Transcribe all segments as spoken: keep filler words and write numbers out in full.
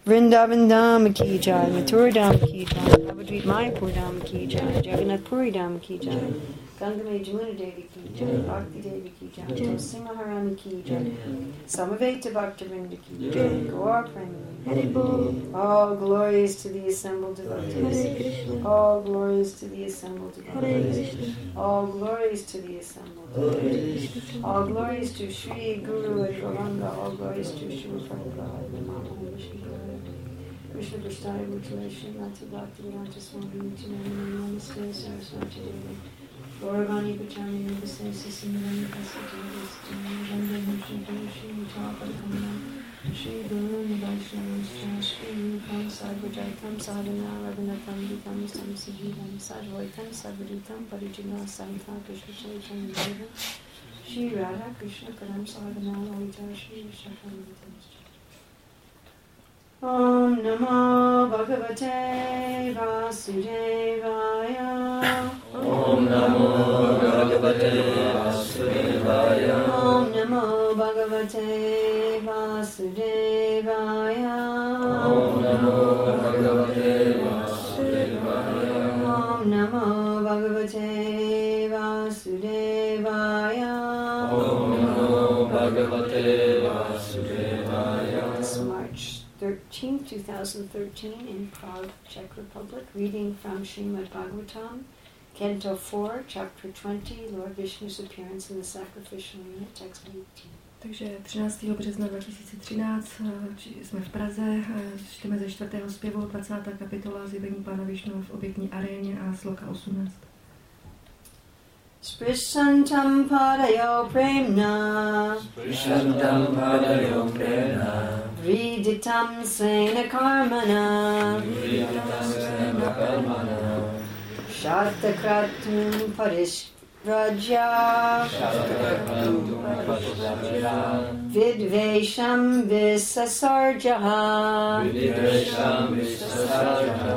Vrindavan Dham ki jai, Mathura Dham ki jai, Navadvip Mayapur Dham ki jai, Jagannath Puri Dham ki jai, Gangamay Jamuna Devi ki jai, Bhakti Devi ki jai, Tulsi Maharani ki jai, Samaveta Bhaktivinoda ki jai, Gaur Premi. All glories to the assembled devotees. All glories to the assembled devotees. All glories to the assembled devotees. All glories to Sri Guru and Gauranga. All glories to Sri Prabhupada. Krishna Prasthaya Bhutale Srimati Bhaktivedanta Swami Nityananda Namaste Saraswati Devi Gauravani Pachami Nivase Sisimani Kasajadis Ganga Vishnu Doshi Utapadakana Shri Guru Nivaishnava Shri Rupam Sadvajaitam Sadhana Raghunatham Dikam Samsiddham Sadvaitam Sadvadutam Parijana Santa Krishna Chaitanya Deva Shri Radha Krishna Kadam Sadhana Lalita Shri Shakam Om Namo Bhagavate Vasudevaya. Om Namo Bhagavate Vasudevaya. Om Namo Bhagavate Vasudevaya. Om Namo Bhagavate Vasudevaya. Om Namo Bhagavate Vasudevaya. Om Namo Bhagavate Vasudevaya. It's March thirteenth, twenty thirteen in Prague, Czech Republic. Reading from Srimad Bhagavatam, Canto four, Chapter twenty, Lord Vishnu's appearance in the sacrificial unit, text eighteen. Takže třináctého března dva tisíce třináct jsme v Praze, čteme ze čtvrtého zpěvu, dvacátá kapitola Zjevení Pána Višnu v obětní aréně a sloka osmnáct. Sprishantam padayo premna Sprishantam padayo premna Vriditam svena karmana Vriditam svena karmana Shatakratum parishraja Shatakratum parishraja Vidvesham visasarjaha Vidvesham visasarjaha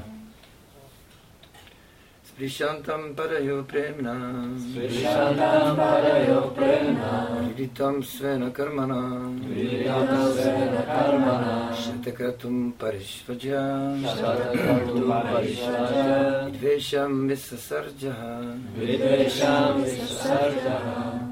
Sprishantam padayo premna Sprishantam padayo premna Vriditam svena karmana Vriditam svena karmana Shatakratum parishvaja Shatakratum parishvaja Vidvesham visasarjaha Vidvesham visasarjaha.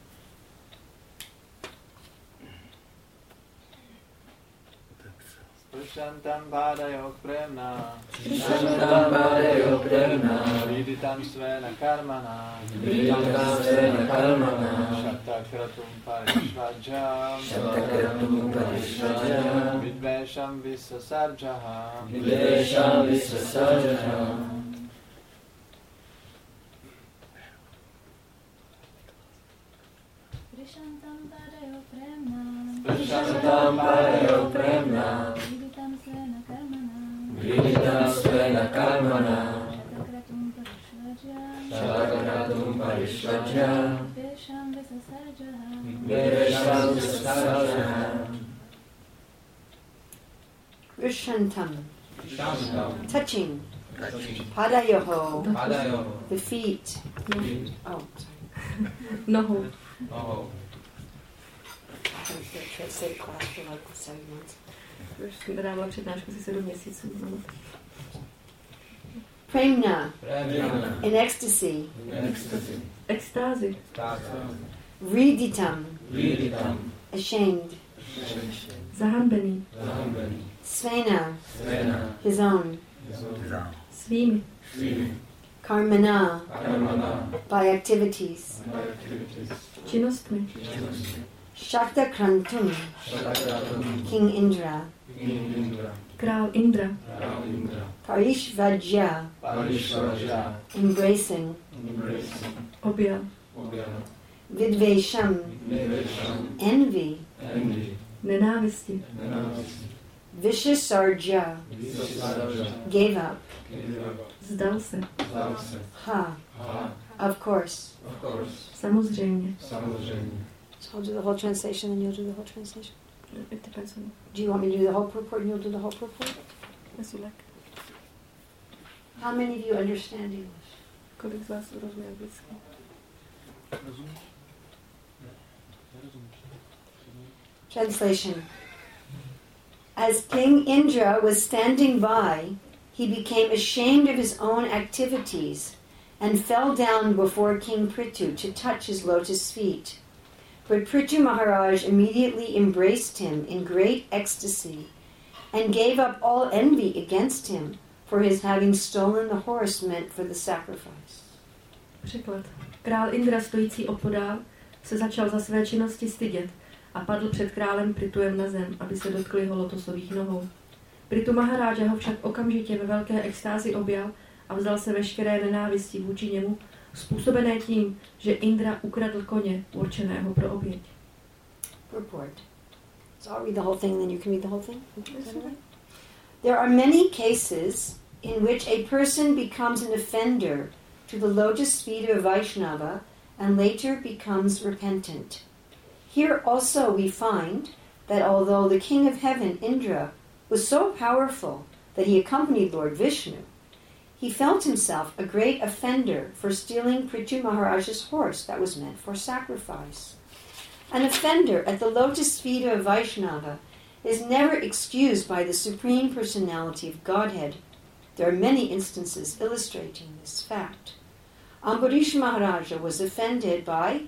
Sprishantam padayo premna Sprishantam padayo premna Vriditam svena karmana Vriditam svena karmana Shatakratum parishvaja Shatakratum parishvaja Vidvesham visasarjaha Vidvesham visasarjaha. Sprishantam padayo premna Sprishantam padayo premna Vriditam svena karmana Vriditam svena karmana Shatakratum parishvaja Shatakratum parishvaja Vidvesham visasarjaha Vidvesham visasarjaha. Krishantam, Shantam touching, padayoho, padayoho the feet. Oh, sorry. Nohou. nohou. Say class for like seven months. Už jsem dávala přednášku asi sedm měsíců. Premna, Premna in ecstasy. Ecstasy Extázy. Vriditam, Vriditam ashamed. Zahanbený. Zahambený Svena, Svena his own. Svými. Svými Karmana, Karmana by activities. Activities Činnostmi. Shaktakrantum, Shatakratum King Indra. King Indra Král Indra. Král Indra Parishvajya, Parishvaja embracing. Embracing Objal. Objana Vidvesham, Vidvesham envy. Envy Nenávisti. Nenávist Vishasarja, Visasarja gave up. Zdal se. Zdal se Ha, Ha of course. Of course Samozřejmě. Samozřejmě So I'll do the whole translation and you'll do the whole translation. It depends on Do you want me to do the whole purport and you'll do the whole purport? as you like. How many of you understand English? Kolik z vás rozumí anglicky? Translation. As King Indra was standing by, he became ashamed of his own activities and fell down before King Prithu to touch his lotus feet. But Prithu Maharaj immediately embraced him in great ecstasy and gave up all envy against him for his having stolen the horse meant for the sacrifice. Překlad. Král Indra stojící opodál se začal za své činnosti stydět a padl před králem Prithuem na zem, aby se dotkl jeho lotosových nohou. Prithu Maharáža ho však okamžitě ve velké extázi objal a vzdal se veškeré nenávisti vůči němu, způsobené tím, že Indra ukradl koně určeného pro oběť. Report. So I'll read the whole thing and then you can read the whole thing. There are many cases in which a person becomes an offender to the lotus feet of Vaishnava and later becomes repentant. Here also we find that although the king of heaven, Indra, was so powerful that he accompanied Lord Vishnu, he felt himself a great offender for stealing Prithu Maharaj's horse that was meant for sacrifice. An offender at the lotus feet of Vaishnava is never excused by the Supreme Personality of Godhead. There are many instances illustrating this fact. Ambarish Maharaja was offended by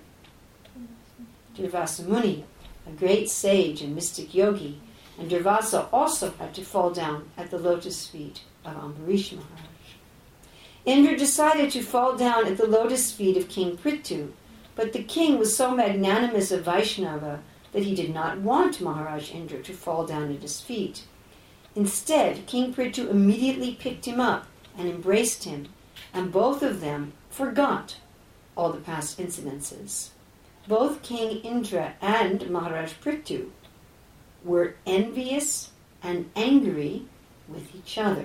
Durvasa Muni, a great sage and mystic yogi, and Durvasa also had to fall down at the lotus feet of Ambarish Maharaj. Indra decided to fall down at the lotus feet of King Prithu, but the king was so magnanimous of Vaishnava that he did not want Maharaj Indra to fall down at his feet. Instead, King Prithu immediately picked him up and embraced him, and both of them forgot all the past incidences. Both King Indra and Maharaj Prithu were envious and angry with each other.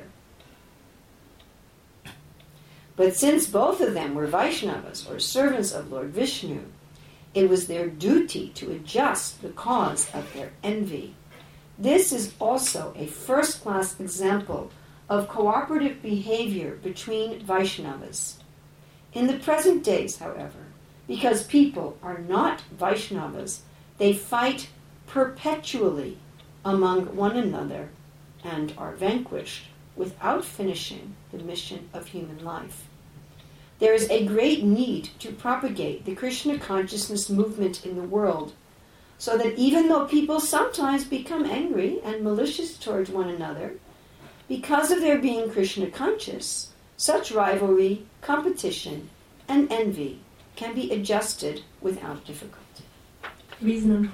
But since both of them were Vaishnavas, or servants of Lord Vishnu, it was their duty to adjust the cause of their envy. This is also a first-class example of cooperative behavior between Vaishnavas. In the present days, however, because people are not Vaishnavas, they fight perpetually among one another and are vanquished without finishing the mission of human life. There is a great need to propagate the Krishna consciousness movement in the world, so that even though people sometimes become angry and malicious towards one another, because of their being Krishna conscious, such rivalry, competition, and envy can be adjusted without difficulty. Význam.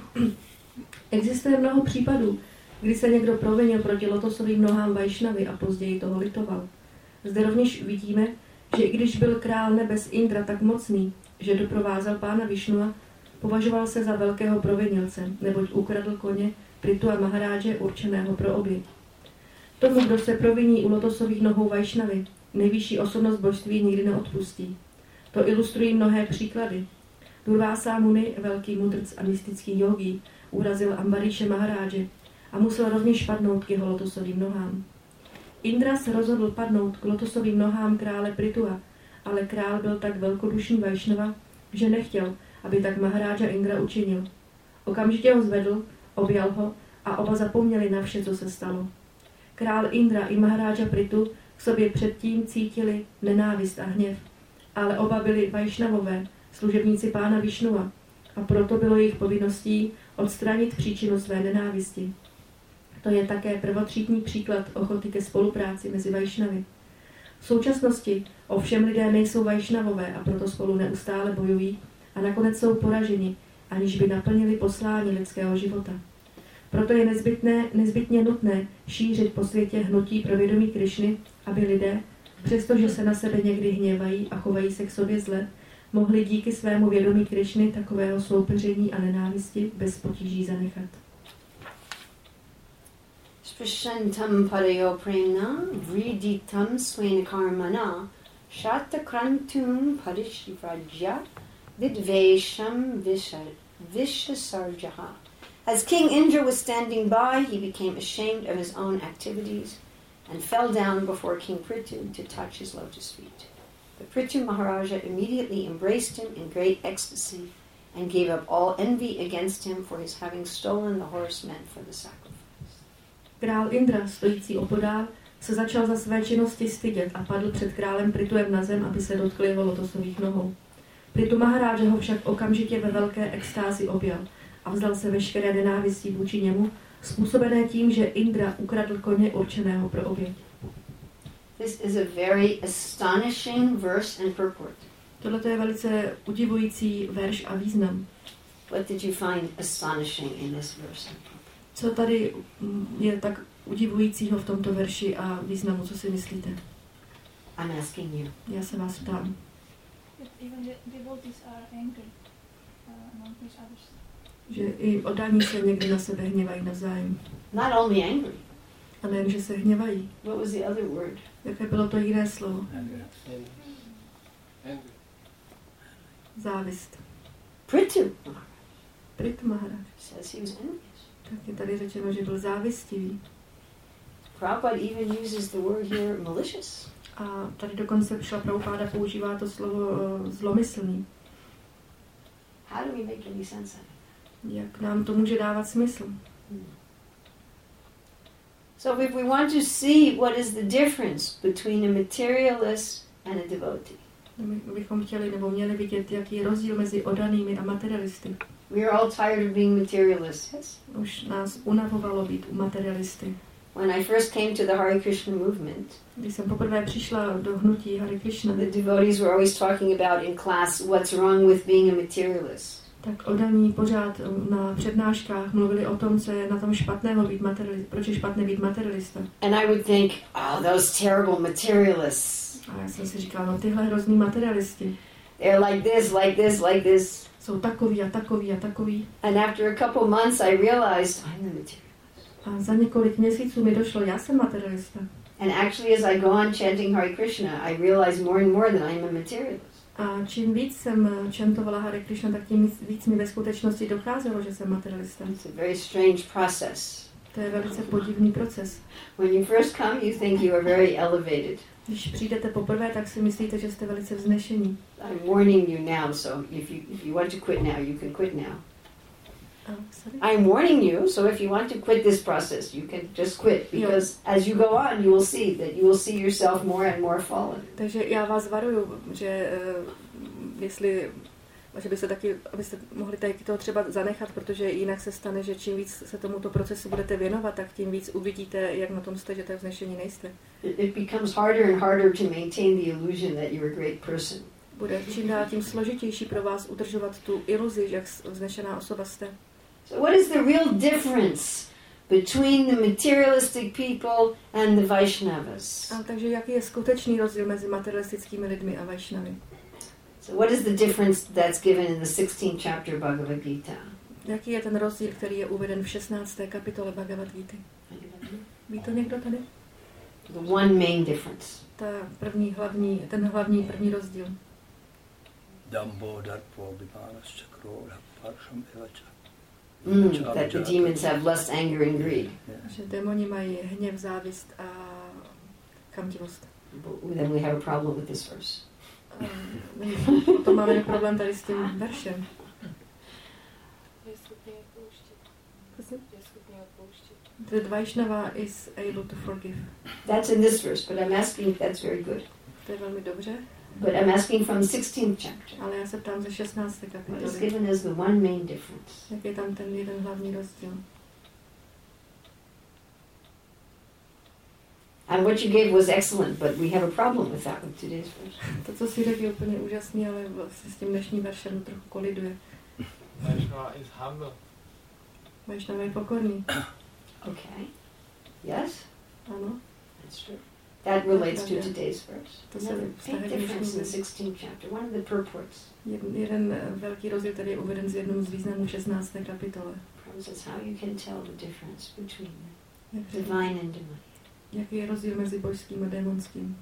Existuje mnoho případů, kdy se někdo provinil proti lotosovým nohám Vaishnavy a později toho litoval. Zde rovněž vidíme, že i když byl král nebes Indra tak mocný, že doprovázel pána Višnua, považoval se za velkého provinilce, neboť ukradl koně Prithu a Maharáže určeného pro oběť. Tomu, kdo se proviní u lotosových nohou Vaishnavy, nejvyšší osobnost božství nikdy neodpustí. To ilustrují mnohé příklady. Durvasa Muni, velký mudrc a mystický yogi, urazil Ambaríše Maharáže a musel rovněž padnout k jeho lotosovým nohám. Indra se rozhodl padnout k lotosovým nohám krále Prithua, ale král byl tak velkodušný Vaishnava, že nechtěl, aby tak Maharáža Indra učinil. Okamžitě ho zvedl, objal ho a oba zapomněli na vše, co se stalo. Král Indra i Maharáža Prithu k sobě předtím cítili nenávist a hněv, ale oba byli Vaishnavové, služebníci pána Višnua, a proto bylo jejich povinností odstranit příčinu své nenávisti. To je také prvotřídní příklad ochoty ke spolupráci mezi Vaishnavy. V současnosti ovšem lidé nejsou Vaishnavové a proto spolu neustále bojují a nakonec jsou poraženi, aniž by naplnili poslání lidského života. Proto je nezbytné, nezbytně nutné šířit po světě hnutí pro vědomí Krišny, aby lidé, přestože se na sebe někdy hněvají a chovají se k sobě zle, mohli díky svému vědomí Krišny takového soupeření a nenávisti bez potíží zanechat. Sprishantam padayo premna, vriditam svena karmana, shatakrantum padishivajya, vidvesham vishasarjaha. As King Indra was standing by, he became ashamed of his own activities and fell down before King Prithu to touch his lotus feet. But Prithu Maharaja immediately embraced him in great ecstasy and gave up all envy against him for his having stolen the horse meant for the sacrifice. Král Indra, stojící opodál, se začal za své činnosti stydět a padl před králem Prituem na zem, aby se dotkl jeho lotosových nohou. Pritu Maharáža ho však okamžitě ve velké extázi objal a vzdal se veškeré nenávistí vůči němu, způsobené tím, že Indra ukradl koně určeného pro oběť. This is a very astonishing verse and purport. Tohle je velice udivující verš a význam. What did you find astonishing in this verse and purport? Co tady je tak udivujícího v tomto verši a významu, co si myslíte? I'm asking you. Já se vás ptám. Even the devotees are angry uh, among each others. Že i oddaní se někdy na sebe hněvají navzájem. Not only angry. A nejen, že se hněvají. What was the other word? Jaké bylo to jiné slovo? Závist. Pritu. Prit Maharaj. Says he was envious. Tak je tady řečeno, že byl závistivý. Prabhupada even uses the word here malicious. A tady dokonce Šla Prabhupáda používá to slovo uh, zlomyslný. How do we make any sense of it? Jak nám to může dávat smysl? Hmm. So if we want to see what is the difference between a materialist and a devotee, My bychom chtěli nebo měli vidět, jaký je rozdíl mezi oddanými a materialisty. we are all tired of being materialists. Yes? Už nás unavovalo být u materialisty. When I first came to the Hare Krishna movement, Když jsem poprvé přišla do hnutí Hare Krishna, the devotees were always talking about in class what's wrong with being a materialist. tak oddaní pořád na přednáškách mluvili o tom, co je na tom špatného být materialista, proč je špatné být materialista. And I would think, oh, those terrible materialists. A já jsem si říkala, no tyhle hrozný materialisti They're like this, like this, like this. jsou takový a takový a takový. And after a couple months, I realized I'm the materialist. A za několik měsíců mi došlo, já jsem materialista. And actually, as I go on chanting Hare Krishna, I realize more and more that I'm a materialist. A čím víc jsem čantovala Hare Krishna, tak tím víc mi ve skutečnosti docházelo, že jsem materialista. It's a very strange process. To je velice podivný proces. When you first come, you think you are very elevated. Když přijdete poprvé, tak si myslíte, že jste velice vznešení. I'm warning you now, so if you if you want to quit now, you can quit now. Oh, sorry. I'm warning you, so if you want to quit this process, you can just quit, because as you go on, you will see that you will see yourself more and more fallen. Takže já vás varuju, že uh, jestli, že byste taky, abyste mohli tady to třeba zanechat, protože jinak se stane, že čím víc se tomuto procesu budete věnovat, tak tím víc uvidíte, jak na tom jste, že tak vznešení nejste. It, it becomes harder and harder to maintain the illusion that you're a great person. Bude čím dál tím složitější pro vás udržovat tu iluzi, jak vznešená osoba jste. So what is the real difference between the materialistic people and the Vaishnavas? A takže jaký je skutečný rozdíl mezi materialistickými lidmi a Vaishnavy? So what is the difference that's given in the sixteenth chapter of Bhagavad Gita? Jaký je ten rozdíl, který je uveden v šestnácté kapitole Bhagavad Gita? Ví to někdo tady? The one main difference. Ta první hlavní, ten hlavní první rozdíl. Dambo, darpo, bimana, čakro, paršam, evača. Mm, that the demons have lust, anger, and greed. Že démoni mají hněv, závist a chamtivost. But then we have a problem with this verse. Um, potom máme problém tady s tím veršem. The Vaishnava is able to forgive. That's in this verse, but I'm asking if that's very good. To je velmi dobře. But I'm asking from the sixteenth chapter. Ale já se ptám ze šestnácté What is kapitoly. given as the one main difference? Jak je tam ten jeden hlavní rozdíl? And what you gave was excellent, but we have a problem with that with today's verse. To, co si řekl, je úplně úžasný, ale vlastně s tím dnešním veršem trochu koliduje. Vaishnava is humble. Vaishnava je pokorný. Okay. Yes? Ano. That's true. That relates to today's verse. To se Another vztahuje big k difference in the dnešnímu. sixteenth chapter. One of the purports. Jeden, jeden eh, velký rozdíl tady je uveden z jednom z významů šestnácté kapitole. Says how you can tell the difference between Jak the řekl, divine and demonic. jaký je rozdíl mezi božským a démonským?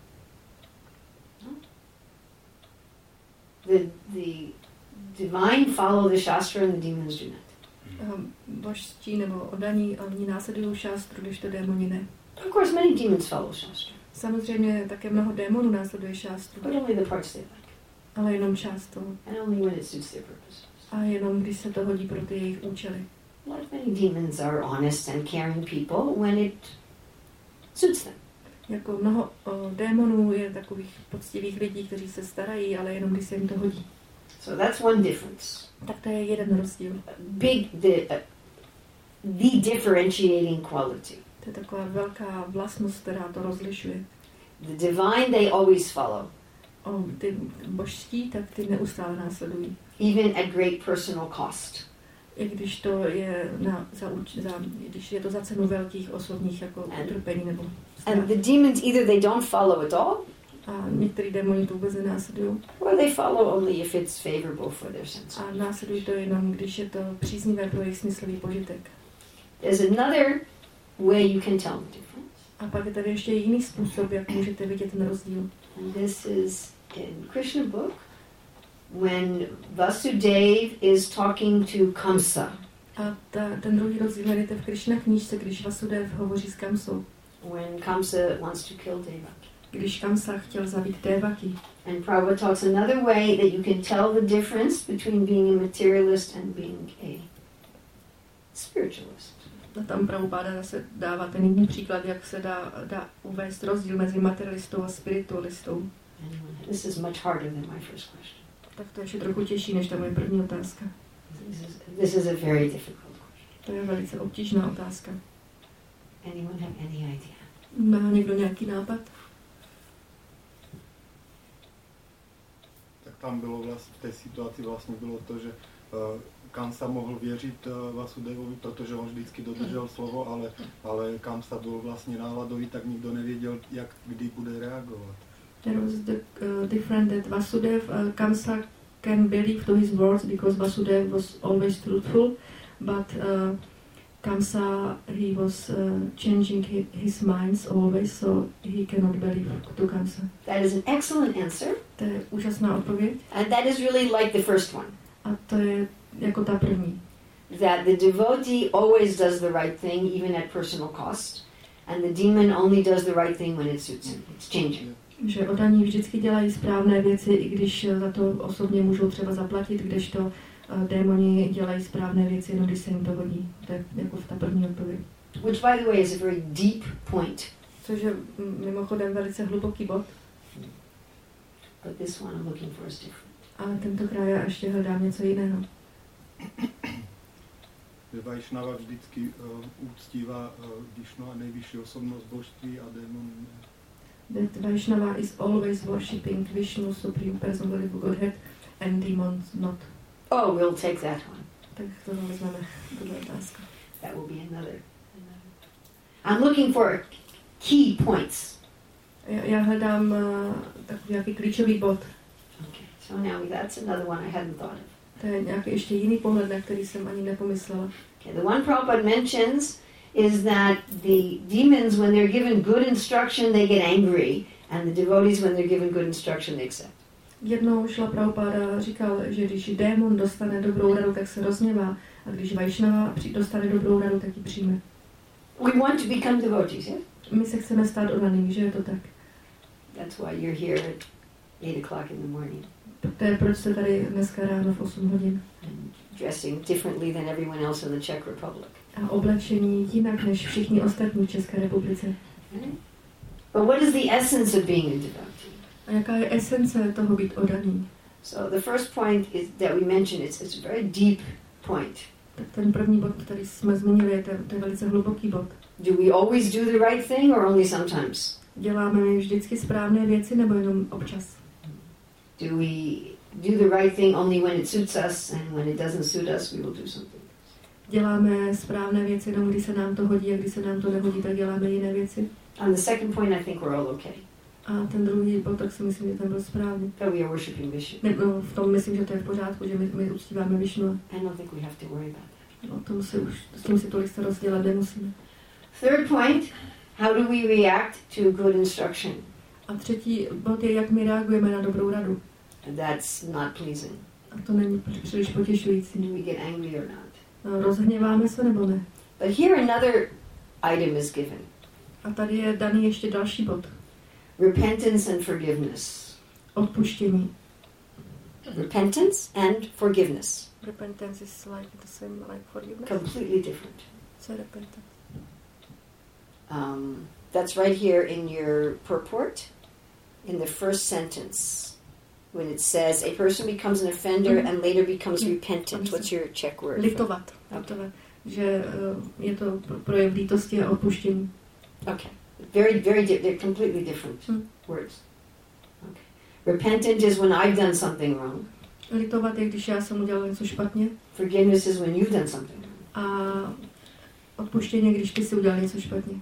The the divine follow the shastra and the demons do not. Um, božští nebo oddaní, oni následují šástru, když to démoni ne. Of course, many demons follow shastra, Samozřejmě také mnoho démonů následuje šástru, but only the parts they like, ale jenom část toho. and only when it suits their purpose. A jenom když se to hodí pro ty jejich účely. like many demons are honest and caring people when it suits them. Jako mnoho o, démonů je takových poctivých lidí, kteří se starají, ale jenom když se jim to hodí. So that's one difference. Tak to je jeden rozdíl. Big, the, uh, the differentiating quality. To je taková velká vlastnost, která to rozlišuje. The divine they always follow, O, ty božští, tak ty neustále následují. even at great personal cost. I když to je na, za, za, když je to za cenu velkých osobních jako utrpení nebo And ztrát. the demons, either they don't follow at all, A některý démoni to vůbec nenásledují. or they follow only if it's favorable for their sense. A následují to jenom, když je to příznivé pro jejich smyslový požitek. There's another way you can tell the difference. A pak je tady ještě jiný způsob, jak můžete vidět ten rozdíl. And this is in Krishna book, when Vasudeva is talking to Kamsa, A ta, ten druhý rozdíl najdete v Krishna knížce, když Vasudev hovoří s Kamsou. when Kamsa wants to kill Devaki. Když Kamsa chtěl zabít Devaki. And Prabhupada talks another way that you can tell the difference between being a materialist and being a spiritualist. A tam Prabhupada zase dává ten jiný příklad, jak se dá, dá uvést rozdíl mezi materialistou a spiritualistou. And this is much harder than my first question. Tak to je ještě trochu těžší, než ta moje první otázka. This is, this is a very difficult question. To je velice obtížná otázka. Anyone have any idea? Má někdo nějaký nápad? Tak tam bylo vlastně, v té situaci vlastně bylo to, že uh, Kamsa mohl věřit uh, Vasudevovi, protože on vždycky dodržel slovo, ale, ale Kamsa byl vlastně náladový, tak nikdo nevěděl, jak kdy bude reagovat. There was the uh, different that Vasudev, uh, Kamsa can believe to his words because Vasudev was always truthful, but uh, Kamsa, he was uh, changing his, his minds always, so he cannot believe to Kamsa. That is an excellent answer. To je úžasná odpověď. And that is really like the first one. A to je jako ta první. That the devotee always does the right thing, even at personal cost. And the demon only does the right thing when it suits him. It's changing. Že oddaní vždycky dělají správné věci, i když za to osobně můžou třeba zaplatit, kdežto uh, démoni dělají správné věci, jenom když se jim to hodí. To je jako v ta první odpověď. Which, by the way, is a very deep point. Což je mimochodem velice hluboký bod. But this one I'm looking for is different. Ale tentokrát já ještě hledám něco jiného. Že Vajšnava vždycky uh, úctívá uh, Višnu a nejvyšší osobnost božství a démon. That Vaishnava is always worshipping Vishnu, Supreme Personality of Godhead, and demons not. Oh, we'll take that one. Tak to vezmeme, tuhle otázku. That will be another. another. I'm looking for key points. Já, já hledám uh, takový nějaký klíčový bod. Okay, so now that's another one I hadn't thought of. To je nějaký ještě jiný pohled, na který jsem ani nepomyslela. Okay, the one Prabhupada mentions is that the demons, when they're given good instruction, they get angry, and the devotees, when they're given good instruction, they accept. Jednou Šla Prabhupada říkal, že když démon dostane dobrou radu, tak se rozněvá, a když Vaishnava dostane dobrou radu, tak ji přijme. We want to become devotees, yeah? My se chceme stát oddanými, že je to tak? That's why you're here at eight o'clock in the morning. To je proč jste tady dneska ráno v osm hodin. And dressing differently than everyone else in the Czech Republic. A oblečení jinak než všichni ostatní v České republice. Okay? But what is the essence of being a devotee? A jaká je esence toho být oddaný? So the first point is that we mentioned, it's, it's a very deep point. Tak ten první bod, který jsme zmínili, je to, to je velice hluboký bod. Do we always do the right thing or only sometimes? Děláme my vždycky správné věci nebo jenom občas? Do we do the right thing only when it suits us, and when it doesn't suit us, we will do something? Děláme správné věci jenom když se nám to hodí, a když se nám to nehodí, tak děláme jiné věci. On the second point, I think we're all okay. A ten druhý bod, tak si myslím, že ten byl správný. That we are worshiping Vishnu. Ne, no, v tom myslím, že to je v pořádku, že my, my uctíváme Višnu. I don't think we have to worry about that. No, tomu si už, s tím si tolik starost dělat nemusíme. Third point, how do we react to good instruction? A třetí bod je, jak my reagujeme na dobrou radu. That's not pleasing. A to není příliš potěšující. Do we get angry or not? No, rozhněváme se nebo ne? But here another item is given. A tady je daný ještě další bod. Repentance and forgiveness. Odpuštění. Repentance and forgiveness. Repentance is like the same like forgiveness. Completely different. Co je repentance? Um, that's right here in your purport, in the first sentence, when it says a person becomes an offender Mhm. and later becomes Yeah. repentant. What's your Czech word? Litovat. Litovat. Že uh, je to projev lítosti a odpuštění. Okay. Very, very, di- they're completely different Hmm. words. Okay. Repentant is when I've done something wrong. Litovat je, když já jsem udělal něco špatně. Forgiveness is when you've done something wrong. A odpuštění je, když ty si udělal něco špatně.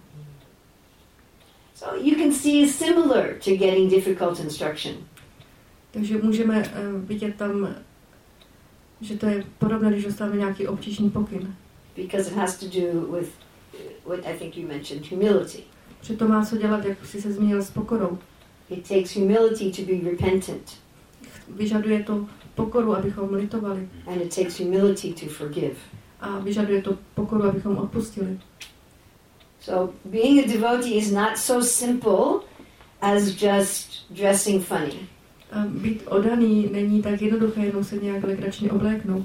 So you can see it's similar to getting difficult instruction. Takže můžeme uh, vidět tam, že to je podobné, když dostáváme nějaký obtížný pokyn. Because it has to do with what I think you mentioned, humility. Že to má co dělat, jak jsi se zmínil, s pokorou. It takes humility to be repentant, Vyžaduje to pokoru, abychom litovali. and it takes humility to forgive. A vyžaduje to pokoru, abychom odpustili. So being a devotee is not so simple as just dressing funny. A být oddaný není tak jednoduché, jenom se nějak legračně obléknout.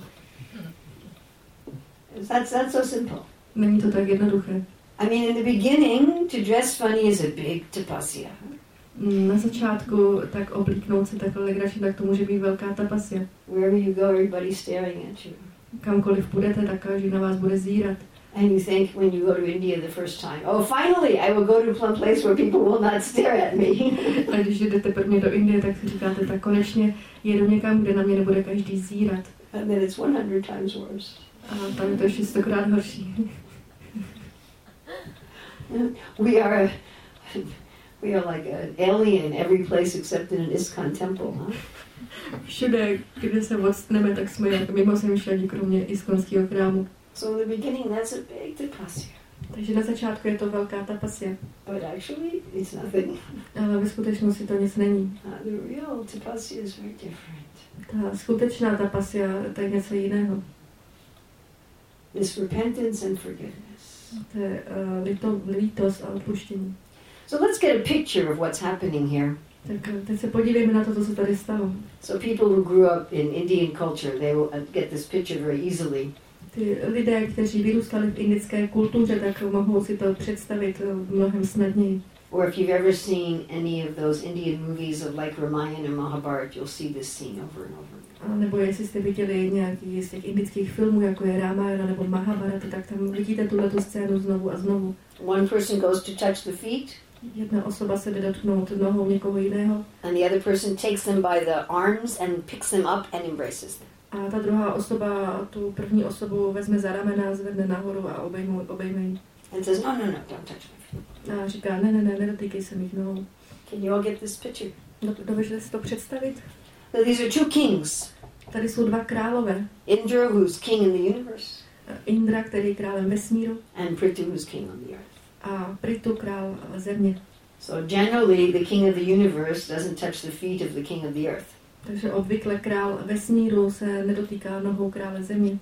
That's, that's so simple. Není to tak jednoduché. I mean, in the beginning, to dress funny is a big tapasya. Na začátku tak oblíknout se takhle legračně, tak to může být velká tapasia. Wherever you go, everybody's staring at you. Kamkoliv půjdete, tak každý na vás bude zírat. And you think when you go to India the first time, oh, finally, I will go to some place where people will not stare at me. A když jdete prvně do Indie, tak si říkáte, tak konečně jedu někam, kde na mě nebude každý zírat. And then it's one hundred times worse. A tam je to ještě stokrát horší. We are, we are like an alien every place except in an ISKCON temple, huh? Všude, kde se odstneme, tak jsme jak mimozemšťani, kromě iskonského chrámu. So in the beginning, that's a big tapasya. Takže na začátku je to velká tapasia. But actually, it's nothing. Ale ve skutečnosti to nic není. Uh, the real tapasya is very different. Ta skutečná tapasia, to je něco jiného. This repentance and forgiveness. To je uh, lito, lítost a odpuštění. So let's get a picture of what's happening here. Tak uh, teď se podívejme na to, co se tady stalo. So people who grew up in Indian culture, they will uh, get this picture very easily. Ty lidé, kteří vyrůstali v indické kultuře, tak mohou si to představit uh, mnohem snadněji. Or if you've ever seen any of those Indian movies of like Ramayana and Mahabharata, you'll see this scene over and over. A nebo jestli jste viděli nějaký z těch indických filmů, jako je Ramayana nebo Mahabharata, tak tam vidíte tuhletu scénu znovu a znovu. One person goes to touch the feet, Jedna osoba se jde dotknout nohou někoho jiného and the other person takes them by the arms and picks them up and embraces them. a ta druhá osoba tu první osobu vezme za ramena, zvedne nahoru a obejme, obejme ji. And says, no, no, no, don't touch my feet. A říká, ne, ne, ne, nedotýkej se mých nohou. Can you all get this picture? Do, dovedete si to představit? So these are two kings. Tady jsou dva králové. Indra, who's king in the universe, Indra, který je králem vesmíru, and Prithu, who's king on the earth. a Prithu, král země. So generally, the king of the universe doesn't touch the feet of the king of the earth. Takže obvykle král vesmíru se nedotýká nohou krále země.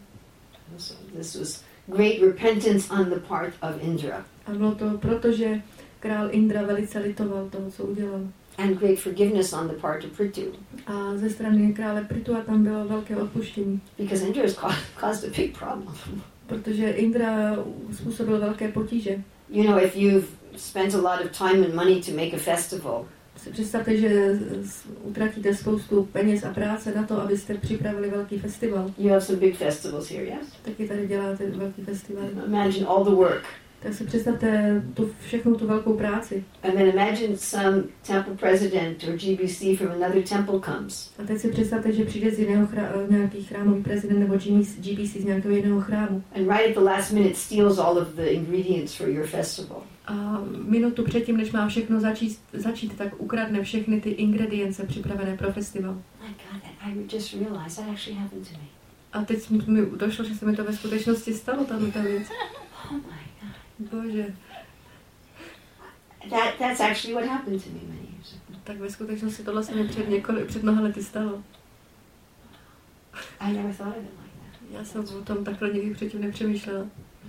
So this was great repentance on the part of Indra, A bylo to proto, že král Indra velice litoval toho, co udělal. and great forgiveness on the part of Prithu, A ze strany krále Prithu tam bylo velké odpuštění. because Indra has caused, caused a big problem. Protože Indra způsobil velké potíže. You know, if you've spent a lot of time and money to make a festival, Si představte, že utratíte spoustu peněz a práce na to, abyste připravili velký festival. you have some big festivals here, yes? Taky tady děláte velký festival. Imagine all the work. Tak si představte tu, všechnu tu velkou práci. And then imagine some temple president or G B C from another temple comes. A teď si představte, že přijde z jiného chrá- nějaký chrámový prezident nebo G B C z nějakého jiného chrámu. And right at the last minute steals all of the ingredients for your festival. A minutu předtím, než má všechno začít, začít, tak ukradne všechny ty ingredience připravené pro festival. My God, I just realized that actually happened to me. A teď mi došlo, že se mi to ve skutečnosti stalo, tato ta věc. Oh my God. Bože. That, that's actually what happened to me many years ago. Tak ve skutečnosti tohle se mi před, několik, před mnoha lety stalo. I never thought of it like that. Já jsem o tom takhle nikdy předtím nepřemýšlela.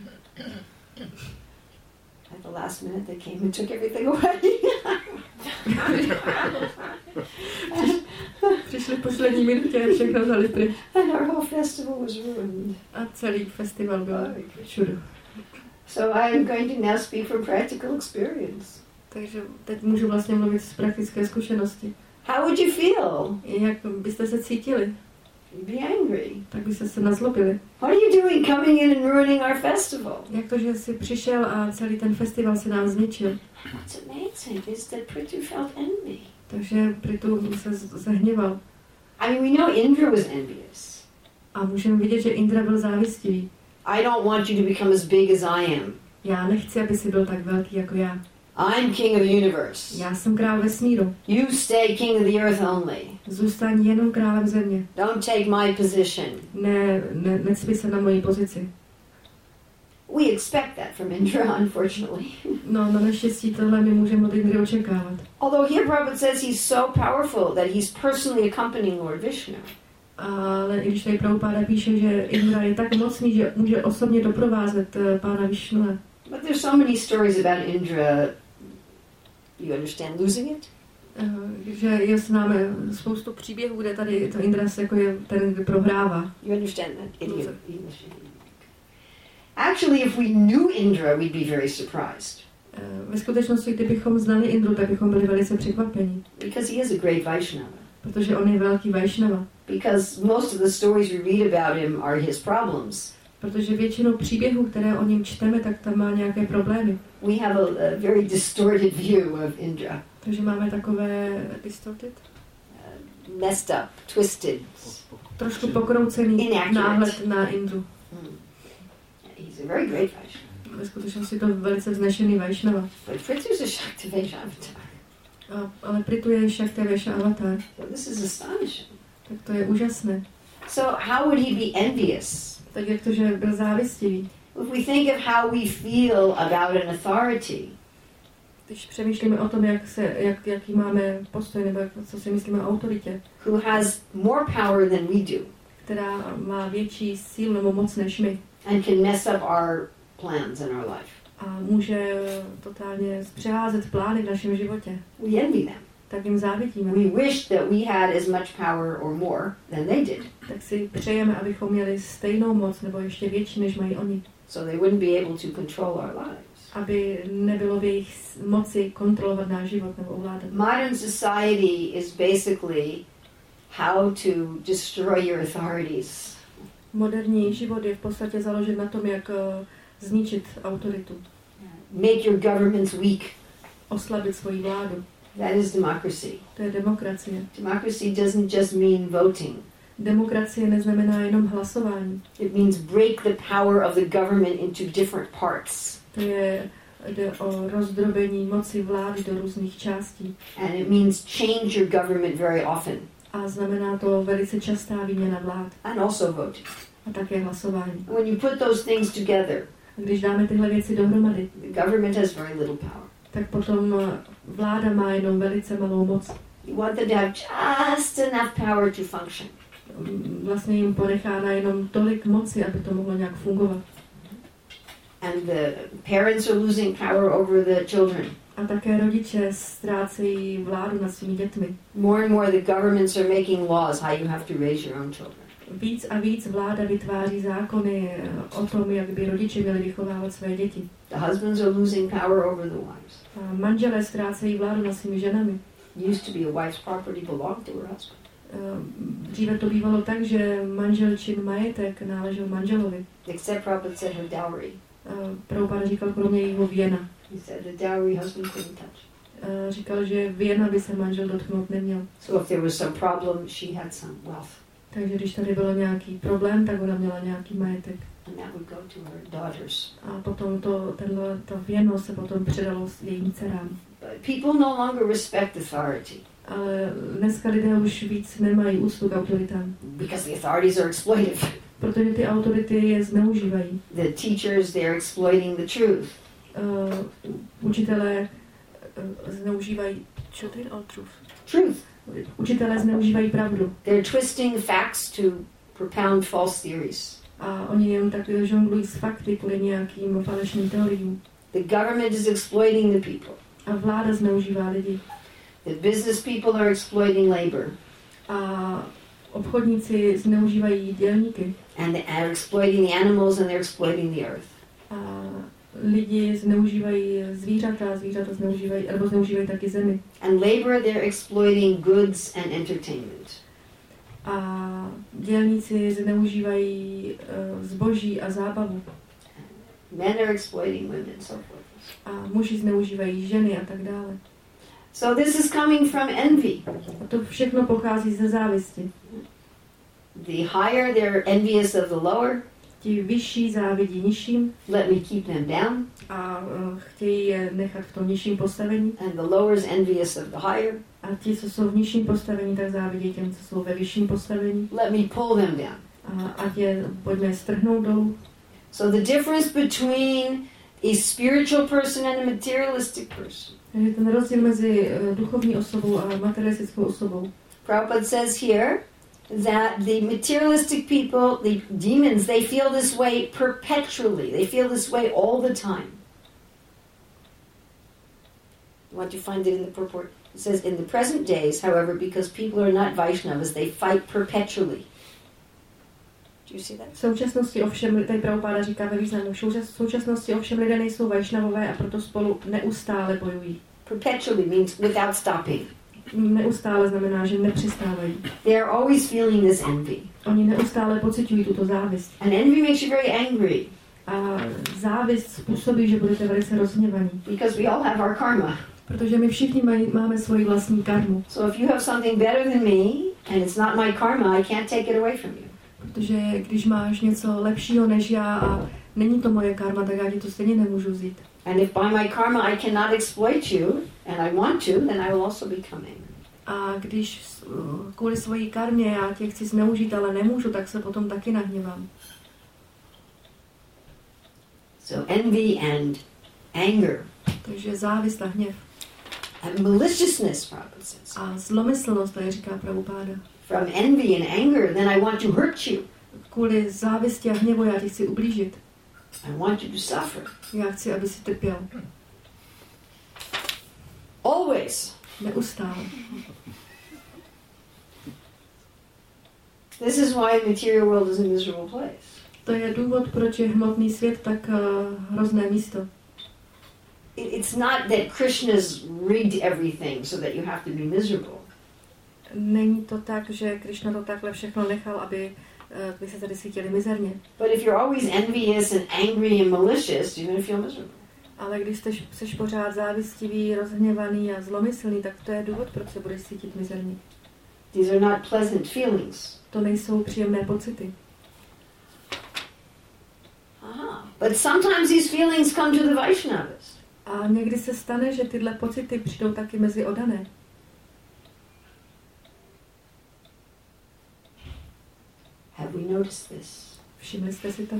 At the last minute they came and took everything away. Přišli v poslední minutě všechno vzali pryč. And our whole festival was ruined. A celý festival byl všude. So I am going to now speak from practical experience. Takže teď můžu vlastně mluvit z praktické zkušenosti. How would you feel? Jak byste se cítili? You'd be angry. Tak byste se nazlobili. What are you doing coming in and ruining our festival? Jak to, že jsi přišel a celý ten festival se nám zničil? What's amazing is that Prithu felt envy. Takže Prithu se zahněval. I mean, we know Indra was envious. A můžeme vidět, že Indra byl závistivý. I don't want you to become as big as I am. Já nechci, aby jsi byl tak velký jako já. I'm king of the universe. Já jsem král vesmíru. You stay king of the earth only. Zůstaň jenom králem země. Don't take my position. Ne, ne, necpi se na moji pozici. We expect that from Indra, unfortunately. No, na naštěstí tohle my můžeme od Indry očekávat. Although here Prabhupada says he's so powerful that he's personally accompanying Lord Vishnu. Ale i když tady Prabhupada píše, že Indra je tak mocný, že může osobně doprovázet pána Višnua. But there's so many stories about Indra. You understand losing it? Uh, že je s námi spoustu příběhů, kde tady to Indra jako je ten, kdo prohrává. You understand that idiom? Actually, if we knew Indra, we'd be very surprised. Uh, ve skutečnosti, kdybychom znali Indru, tak bychom byli velice překvapení. Because he is a great Vaishnava. Protože on je velký Vaishnava. Because most of the stories we read about him are his problems. Protože většinou příběhů, které o něm čteme, tak tam má nějaké problémy. We have a, a very distorted view of Indra. Takže máme takové distorted? Uh, messed up, twisted. Trošku pokroucený náhled na Indru. Hmm. He's a very great Vaishnava. Ve skutečnosti to velice vznešený Vaishnava. But Prithu's a Shaktivesha avatar. A, ale Prithu je Shaktivesha avatar. So this is astonishing. Tak to je úžasné. So how would he be envious? Tak jak to, že byl závistivý. If we think of how we feel about an authority, když přemýšlíme o tom, jak se, jak, jaký máme postoj, nebo jak, co si myslíme o autoritě, who has more power than we do, která má větší sílu nebo moc než my, and can mess up our plans in our life, a může totálně zpřeházet plány v našem životě, we envy them. tak jim závidíme. We wish that we had as much power or more than they did, Tak si přejeme, abychom měli stejnou moc, nebo ještě větší, než mají oni. so they wouldn't be able to control our lives. Aby nebylo v jejich moci kontrolovat náš život nebo ovládat. Modern society is basically how to destroy your authorities. Moderní život je v podstatě založen na tom, jak uh, zničit autoritu. Make your governments weak. Oslabit svoji vládu. That is democracy. To je demokracie. Democracy doesn't just mean voting. Demokracie neznamená jenom hlasování. It means break the power of the government into different parts. To je, jde o rozdrobení moci vlády do různých částí. And it means change your government very often. A znamená to velice častá výměna vlád. And also voting. A také hlasování. When you put those things together, A když dáme tyhle věci dohromady, the government has very little power. tak potom vláda má jenom velice malou moc. You want them to have just enough power to function. Vlastně jim ponechána jenom tolik moci, aby to mohlo nějak fungovat. And the parents are losing power over the children. A také rodiče ztrácejí vládu nad svými dětmi. More and more the governments are making laws how you have to raise your own children. Víc a víc vláda vytváří zákony o tom, jak by rodiče měli vychovávat své děti. The husbands are losing power over the wives. A manželé ztrácejí vládu nad svými ženami. It used to be a wife's property belonged to her husband. Dříve to bývalo tak, že manželčin majetek náležel manželovi. Except Prabhupada said her dowry. Prabhupada říkal kromě jeho věna. He said the dowry husband couldn't touch. Říkal, že věna by se manžel dotknout neměl. So if there was some problem, she had some wealth. Takže když tady byl nějaký problém, tak ona měla nějaký majetek. And that would go to her daughters. A potom to, tenhle, to věno se potom předalo jejím dcerám. But people no longer respect authority. Ale dneska lidé už víc nemají úctu k autoritám. Because the authorities are exploitive. Protože ty autority je zneužívají. The teachers, they're exploiting the truth. Uh, učitelé uh, zneužívají children or truth? Truth. Učitelé zneužívají pravdu. They're twisting facts to propound false theories. A oni jen tak žonglují s fakty kvůli nějakým falešným teoriím. The government is exploiting the people. A vláda zneužívá lidi. The business people are exploiting labor. A obchodníci zneužívají dělníky. And they are exploiting the animals and they're exploiting the earth. A lidi zneužívají zvířata, zvířata zneužívají, nebo zneužívají taky zemi. And labor, they're exploiting goods and entertainment. A dělníci zneužívají uh, zboží a zábavu. Men are exploiting women, so forth. A muži zneužívají ženy a tak dále. So this is coming from envy. A to všechno pochází ze závisti. The higher, they're envious of the lower. Ti vyšší závidí nižším Let me keep them down. a uh, chtějí je nechat v tom nižším postavení. And the lower is envious of the higher. A ti, co jsou v nižším postavení, tak závidí těm, co jsou ve vyšším postavení. Let me pull them down. A ať je, pojďme je strhnout dolů. So the difference between a spiritual person and a materialistic person. Takže ten rozdíl mezi uh, duchovní osobou a materialistickou osobou. Prabhupada says here that the materialistic people, the demons, they feel this way perpetually. They feel this way all the time. You want to find it in the purport? It says, in the present days, however, because people are not Vaishnavas, they fight perpetually. Do you see that? V současnosti ovšem, tady Prabhupáda říká ve významu, v současnosti ovšem lidé nejsou vajšnavové a proto spolu neustále bojují. Perpetually means without stopping. Neustále znamená, že nepřestávají. They are always feeling this envy. Oni neustále pociťují tuto závist. And envy makes you very angry. A závist způsobí, že budete velice rozhněvaní. Because we all have our karma. Protože my všichni mají, máme svoji vlastní karmu. So if you have something better than me, and it's not my karma, I can't take it away from you. Protože když máš něco lepšího než já a není to moje karma, tak já ti to stejně nemůžu vzít. And if by my karma I cannot exploit you, and I want to, then I will also become angry. A když kvůli svojí karmě já tě chci zneužít, ale nemůžu, tak se potom taky nahněvám. So envy and anger. Takže závist a hněv. And maliciousness, Prabhupada says. A zlomyslnost, to je říká Prabhupáda. From envy and anger, then I want to hurt you. Kvůli závisti a hněvu já ti chci ublížit. I want you to suffer. Já chci, aby si trpěl. Always. Neustále. This is why the material world is a miserable place. To je důvod, proč je hmotný svět tak uh, hrozné místo. It's not that Krishna's rigged everything so that you have to be miserable. Není to tak, že Krishna to takhle všechno nechal, aby uh, vy se tady cítili mizerně. But if you're always envious and angry and malicious, you're going to feel miserable. Ale když jsi, jsi pořád závistivý, rozhněvaný a zlomyslný, tak to je důvod, proč se budeš cítit mizerně. These are not pleasant feelings. To nejsou příjemné pocity. Aha. But sometimes these feelings come to the Vaishnavas. A někdy se stane, že tyhle pocity přijdou taky mezi odané. Have we noticed this? Všimli jste si toho?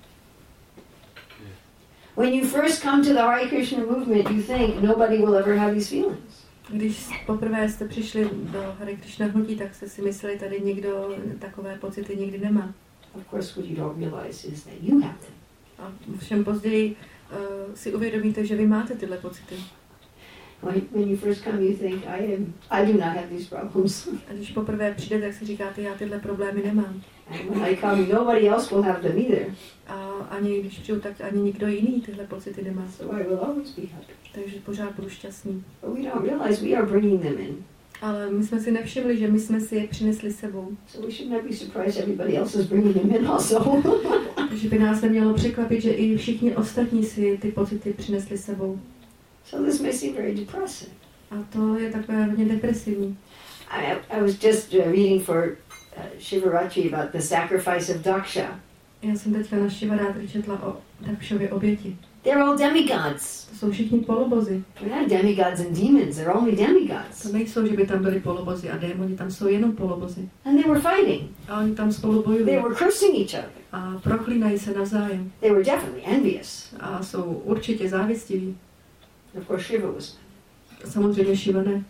When you first come to the Hare Krishna movement, you think nobody will ever have these feelings. Když poprvé jste přišli do Hare Krishna hnutí, tak jste si mysleli, tady nikdo takové pocity nikdy nemá. Of course, what you don't realize is that you have them. A všem později uh, si uvědomíte, že vy máte tyhle pocity. When, when you first come, you think, I am, I do not have these problems. A když poprvé přijde, tak si říkáte, já tyhle problémy nemám. And when I come, nobody else will have them either. A ani když přijdu, tak ani nikdo jiný tyhle pocity nemá. So I will always be happy. Takže pořád budu šťastný. But we don't realize we are bringing them in. Ale my jsme si nevšimli, že my jsme si je přinesli sebou. So we should not be surprised everybody else is bringing them in also. Takže by nás nemělo překvapit, že i všichni ostatní si ty pocity přinesli sebou. So this may seem very depressing. A to je takové hodně depresivní. I, I was just uh, reading for uh, Shivaratri about the sacrifice of Daksha. Já jsem teďka na Shivaratri četla o Dakshově oběti. They're all demigods. To jsou všichni polobozy. They're not demigods and demons, they're only demigods. To nejsou, že by tam byli polobozy a démoni, tam jsou jenom polobozy. And they were fighting. A oni tam spolu They bojují. were cursing each other. A proklínají se navzájem. They were definitely envious. A jsou určitě závistiví. Of course, Shiva was. Samozřejmě Shiva ne.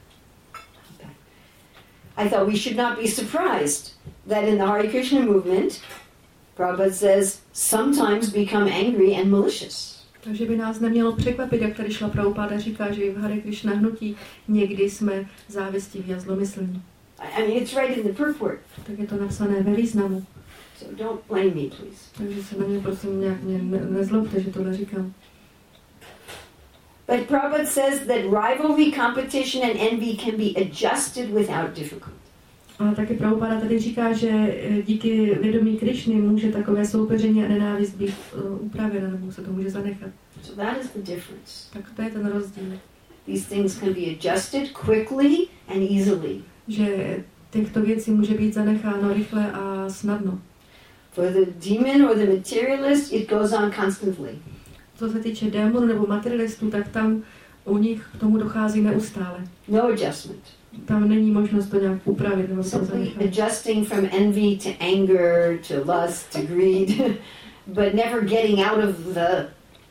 I thought we should not be surprised that in the Hare Krishna movement, Prabhupada says, sometimes become angry and malicious. Takže by nás nemělo překvapit, jak tady šla Prabhupáda říká, že v Hare Krishna hnutí někdy jsme závistiví a zlomyslní. I mean, it's right in the purport. Tak je to napsané ve významu. So don't blame me, please. Takže se na mě prosím nějak mě ne, nezlobte, že tohle říkám. But Prabhupada says that rivalry, competition and envy can be adjusted without difficulty. Ale taky Prabhupada tady říká, že díky vědomí Krišny může takové soupeření a nenávist být uh, upravena, nebo se to může zanechat. So that is the difference. Tak to je ten rozdíl. These things can be adjusted quickly and easily. Že těchto věcí může být zanecháno rychle a snadno. For the demon or the materialist, it goes on constantly. Co se týče démonů nebo materialistů, tak tam u nich k tomu dochází neustále. No adjustment. Tam není možnost to nějak upravit nebo to Simply zanechat. adjusting from envy to anger to lust to greed, but never getting out of the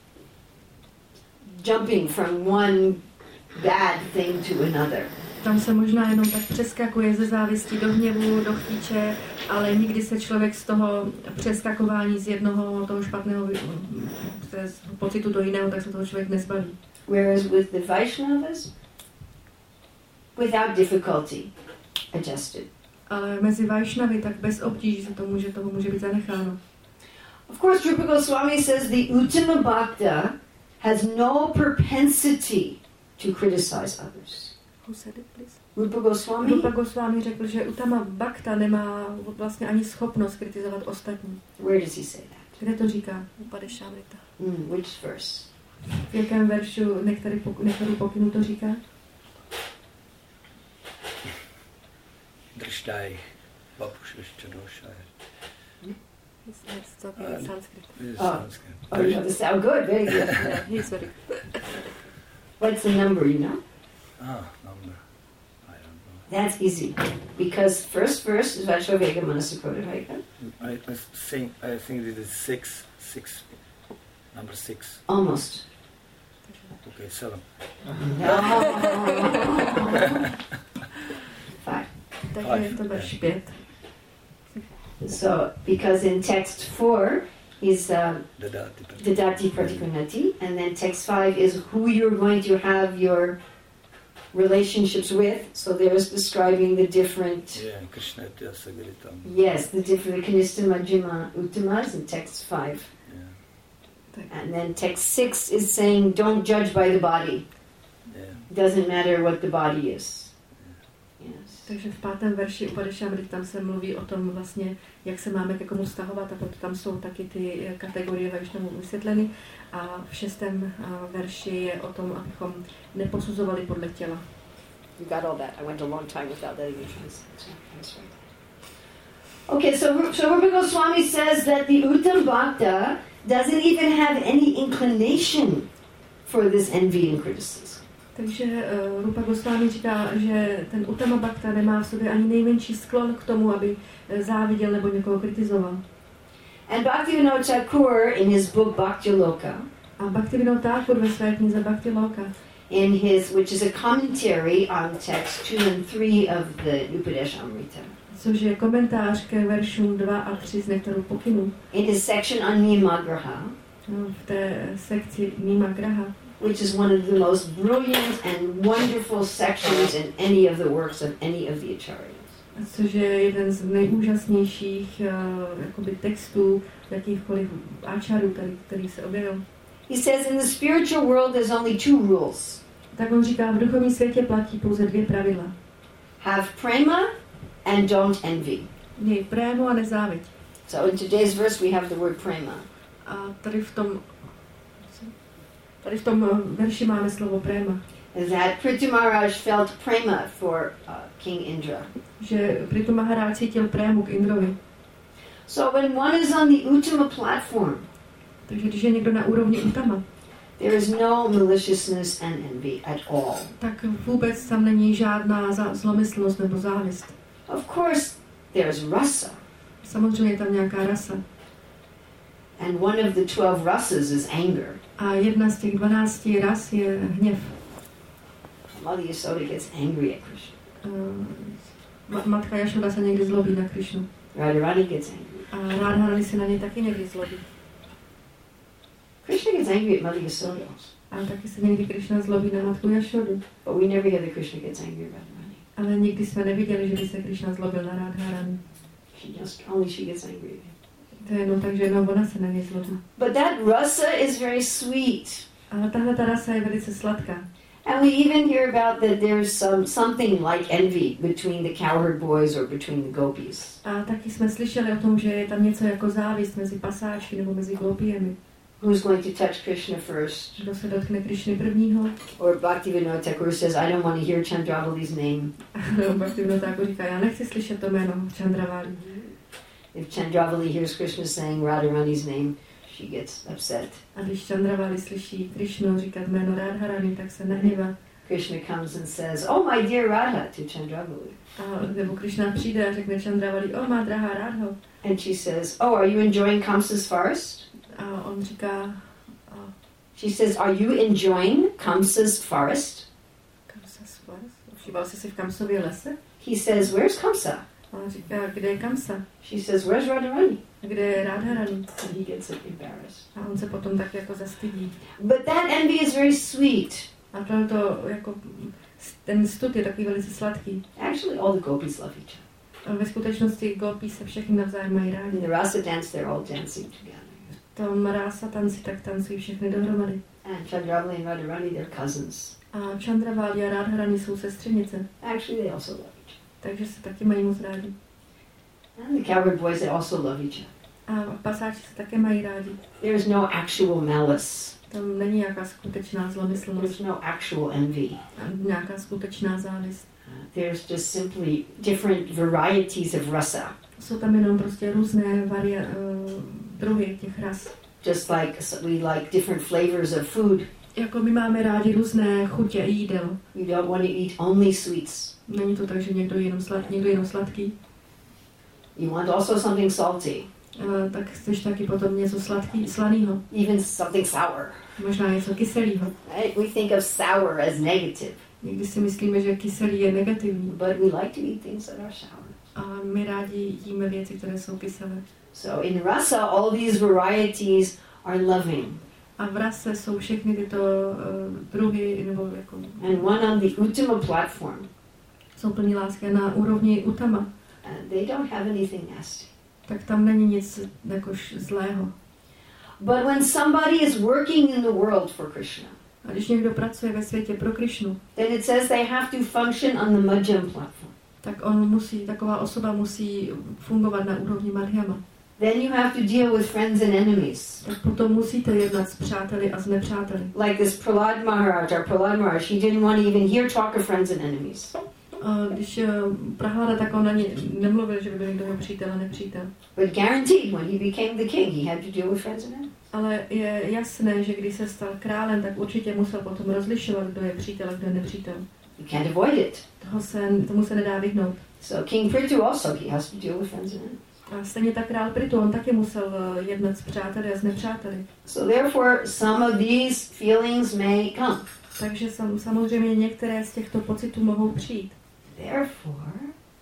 jumping from one bad thing to another. Tam se možná jenom tak přeskakuje ze závisti do hněvu, do chtíče, ale nikdy se člověk z toho přeskakování z jednoho toho špatného z pocitu do jiného, tak se toho člověk nezbaví. Whereas with the Vaishnavas, without difficulty, adjusted. Ale mezi Vajšnavy tak bez obtíží se to může, toho může být zanecháno. Of course, Rupa Goswami says the Uttama Bhakta has no propensity to criticize others. Who said it, please? Rupa Goswami? Rupa Goswami řekl, že Uttama Bhakta nemá vlastně ani schopnost kritizovat ostatní. Where does he say that? Kde to říká? Upadešamrita. Mm, which verse? V jakém veršu Nektaru pokynu to říká? Drštaj, babuš ještě došaj. It's talking in Sanskrit. Oh, oh you have to sound good, very good. Yeah, he's very good. What's the number, you know? Ah, number. I don't know. That's easy. Because first verse is Vaishvavega Manasakota Vaika. I, I think I think it is six, six, number six. Almost. Okay, seven. No. Five. Tak je to verš pět. So, because in text four is uh, Dadati. Dadati Pratikunati, and then text five is who you're going to have your relationships with. So there is describing the different, Yeah, Krishna Tyasagaritam. yes, the different Kanista Majjhima Uttamas in text five. Yeah. And then text six is saying don't judge by the body. Yeah. It doesn't matter what the body is. Yes. Takže v pátém verši Upadešamrit tam se mluví o tom vlastně, jak se máme ke komu vztahovat a proto tam jsou taky ty kategorie Vajšnavů vysvětleny. A v šestém verši je o tom, abychom neposuzovali podle těla. You got all that. I went a long time without that even translation. That's right. Okay, so, so Rupa Goswami says that the Uttam Bhakta doesn't even have any inclination for this envy and criticism. Takže uh, Rupa Goswami říká, že ten Uttama Bhakta nemá v sobě ani nejmenší sklon k tomu, aby záviděl nebo někoho kritizoval. And Bhaktivinoda Thakur in his book Bhakti Loka, a Bhaktivinoda Thakur ve své knize Bhakti Loka, in his, which is a commentary on text two and three of the Upadeshamrita, což je komentář ke veršům dva a tři z Nektaru pokynu, in his section on Niyamagraha, v té sekci Niyamagraha, which is one of the most brilliant and wonderful sections in any of the works of any of the acharyas. Což je jeden z nejúžasnějších uh, jakoby textů jakýchkoliv áčarů, který, který se objevil. He says in the spiritual world there's only two rules. Tak on říká, v duchovním světě platí pouze dvě pravidla. Have prema and don't envy. Měj prému a nezáviď. So in today's verse we have the word prema. A tady v tom tady v tom verši máme slovo préma. That Prithu Maharaj felt prema for uh, King Indra. Že Prithu Maharaj cítil prému k Indrovi. So when one is on the Uttama platform, takže když je někdo na úrovni Uttama, there is no maliciousness and envy at all. Tak vůbec tam není žádná zlomyslnost nebo závist. Of course, there's rasa. Samozřejmě je tam nějaká rasa. And one of the twelve rasas is anger. A jedna z těch dvanácti ras je hněv. Mother Yasoda gets angry at Krishna. Uh, matka Jašoda se někdy zlobí na Krishnu. Radharani gets angry. A Radharani se na něj taky někdy zlobí. Krishna gets angry at Mother Yasoda. A taky se někdy Krishna zlobí na matku Jašodu. But we never hear that Krishna gets angry at Radharani. Ale nikdy jsme neviděli, že by se Krišna zlobil na Radharani. She just, only she gets angry. To je jenom tak, že jenom ona se na něj zlobí. But that rasa is very sweet. Ale tahle ta rasa je velice sladká. And we even hear about that there's some, something like envy between the cowherd boys or between the gopis. A taky jsme slyšeli o tom, že je tam něco jako závist mezi pasáči nebo mezi gopiemi. Who's going to touch Krishna first? Kdo se dotkne Krišny prvního? Or Bhaktivinoda Thakur says, I don't want to hear Chandravali's name. Nebo Bhaktivinoda Thakur říká, já nechci slyšet to jméno Chandravali. If Chandravali hears Krishna saying Radharani's name, she gets upset. A když Chandravali slyší Krišnu říkat jméno Radharani, tak se nahněvá. Krishna comes and says, oh my dear Radha, to Chandravali. A nebo Krišna přijde a řekne Chandravali, o má drahá Radho. And she says, oh, are you enjoying Kamsa's forest? A on říká, a, She says, are you enjoying Kamsa's forest? Kamsa's forest? Všímal jsi si v Kamsově lese? He says, where's Kamsa? A on říká, kde je Kamsa? She says, where's Radharani? Kde je Radharani? And he gets embarrassed. A on se potom tak jako zastydí. But that envy is very sweet. A proto jako ten stud je takový velice sladký. Actually, all the gopis love each other. A ve skutečnosti gopí se všechny navzájem mají rádi. In the rasa dance, they're all dancing together. V tom rása tanci tak tancují všechny dohromady. And Chandravali and Radharani, they're cousins. A Chandravali a Radharani jsou sestřenice. Actually, they also love each Takže se taky mají moc rádi. other. And the cowherd boys, they also love each other. A pasáči se také mají rádi. There is no actual malice. Tam není nějaká skutečná zlomyslnost. There's no actual envy. A nějaká skutečná závist. There's just simply different varieties of rasa. Jsou tam jenom prostě různé varia, uh, druhy těch ras. Just like we like different flavors of food. Jako my máme rádi různé chutě jídel. We don't want to eat only sweets. Není to tak, že někdo je jenom, slad, někdo je jenom sladký. You want also something salty. Uh, tak chceš taky potom něco sladký, slanýho. Even something sour. Možná něco kyselýho. Right? We think of sour as negative. Někdy si myslíme, že kyselý je negativní. But we like to eat things that are sour. A my rádi jíme věci, které jsou kyselé. So in rasa, all these varieties are loving. A v rase jsou všechny tyto uh, druhy, nebo jako... And one on the Uttama platform. Jsou plní lásky na úrovni Uttama. And they don't have anything nasty. Tak tam není nic jakož zlého. But when somebody is working in the world for Krishna, A když někdo pracuje ve světě pro Krišnu, then it says they have to function on the Madhyam platform. tak on musí, taková osoba musí fungovat na úrovni Madhyama. Then you have to deal with friends and enemies. Tak potom musíte jednat s přáteli a s nepřáteli. Like this Prahlad Maharaj, our Prahlad Maharaj, he didn't want to even hear talk of friends and enemies. A když uh, Prahlada, tak on ani nemluvil, že by byl někdo jeho přítel a nepřítel. But guaranteed, when he became the king, he had to deal with friends and enemies. Ale je jasné, že když se stal králem, tak určitě musel potom rozlišovat, kdo je přítel a kdo je nepřítel. You can't avoid it. Toho se, tomu se nedá vyhnout. So King Prithu also, he has to deal with friends and enemies. A stejně tak král Prithu, on taky musel uh, jednat s přáteli a s nepřáteli. So therefore, some of these feelings may come. Takže sam, samozřejmě některé z těchto pocitů mohou přijít. Therefore,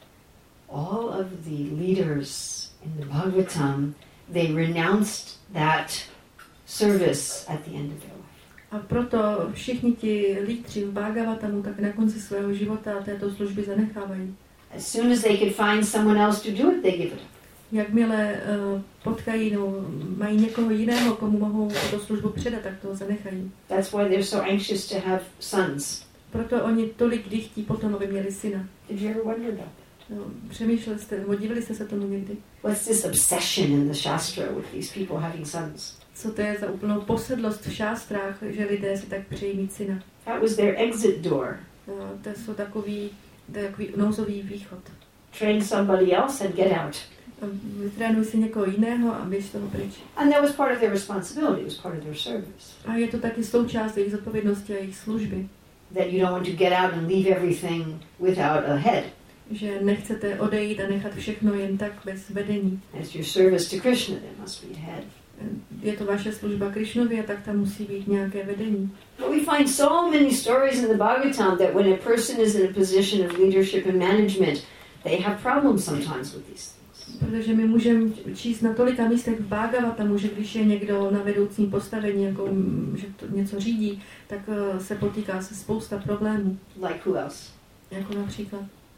all of the leaders in the Bhagavatam, they renounced that service at the end of their life. A proto všichni ti lídři v Bhagavatamu tak na konci svého života této služby zanechávají. As soon as they could find someone else to do it, they give it up. Jakmile uh, potkají, no, mají někoho jiného, komu mohou tuto službu předat, tak toho zanechají. That's why they're so anxious to have sons. Proto oni tolik dychtí potom, aby měli syna. Did you ever wonder about that? No, přemýšleli jste, nebo divili jste se tomu někdy? What's this obsession in the Shastra with these people having sons? Co to je za úplnou posedlost v šástrách, že lidé si tak přejí mít syna? That was their exit door. No, to jsou takový, to je takový nouzový východ. Train somebody else and get out. Vytrénuj si někoho jiného a běž z toho pryč. And that was part of their responsibility, it was part of their service. A je to taky součást jejich zodpovědnosti a jejich služby. That you don't want to get out and leave everything without a head. Že nechcete odejít a nechat všechno jen tak bez vedení. As your service to Krishna, there must be a head. Je to vaše služba Krišnovi a tak tam musí být nějaké vedení. But we find so many stories in the Bhagavatam that when a person is in a position of leadership and management, they have problems sometimes with these things. Protože my můžeme číst na tolika místech v Bhagavatamu, že když je někdo na vedoucím postavení, jako, že to něco řídí, tak uh, se potýká se spousta problémů. Like who else? Jako například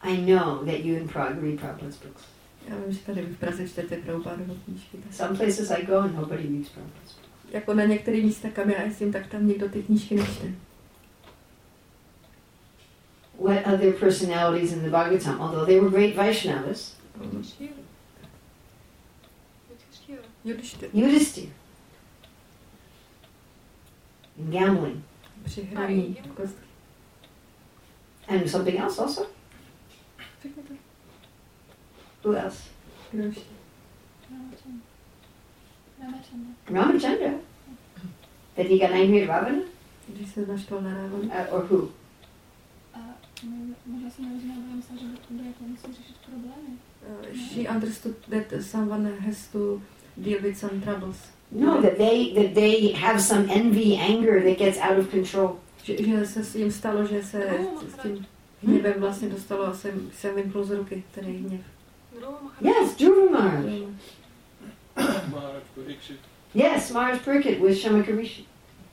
I know that you in Prague read Prabhupada's books. Já vím, že tady v Praze čtete Prabhupádovo knížky. Some places I go and nobody reads Prabhupada's books. Jako na některé místa, kam já jezdím, tak tam někdo ty knížky nečte. What other personalities in the Bhagavatam, although they were great Vaishnavas? Judištyr. Yudhisthira. In gambling. Při hraní kostky. And something else also? Who else? Kdo ještě? Ramachandra. Ramachandra. Ramachandra. That he got angry at Ravana? Když se naštval na Rávanu. Uh, or who? A mo- možná jsem nerozuměla, ale myslím, že kdo jako musí řešit problémy. Uh, she understood that someone has to deal with some troubles. No, that they that they have some envy, anger that gets out of control. Že, že se s jim stalo, že se s tím hněvem vlastně dostalo a jsem, jsem vymknul z ruky ten jejich hněv. Yes, Dhruva Maharaj. Maharaj Parikshit. Yes, Maharaj Parikshit with Shamakarishi.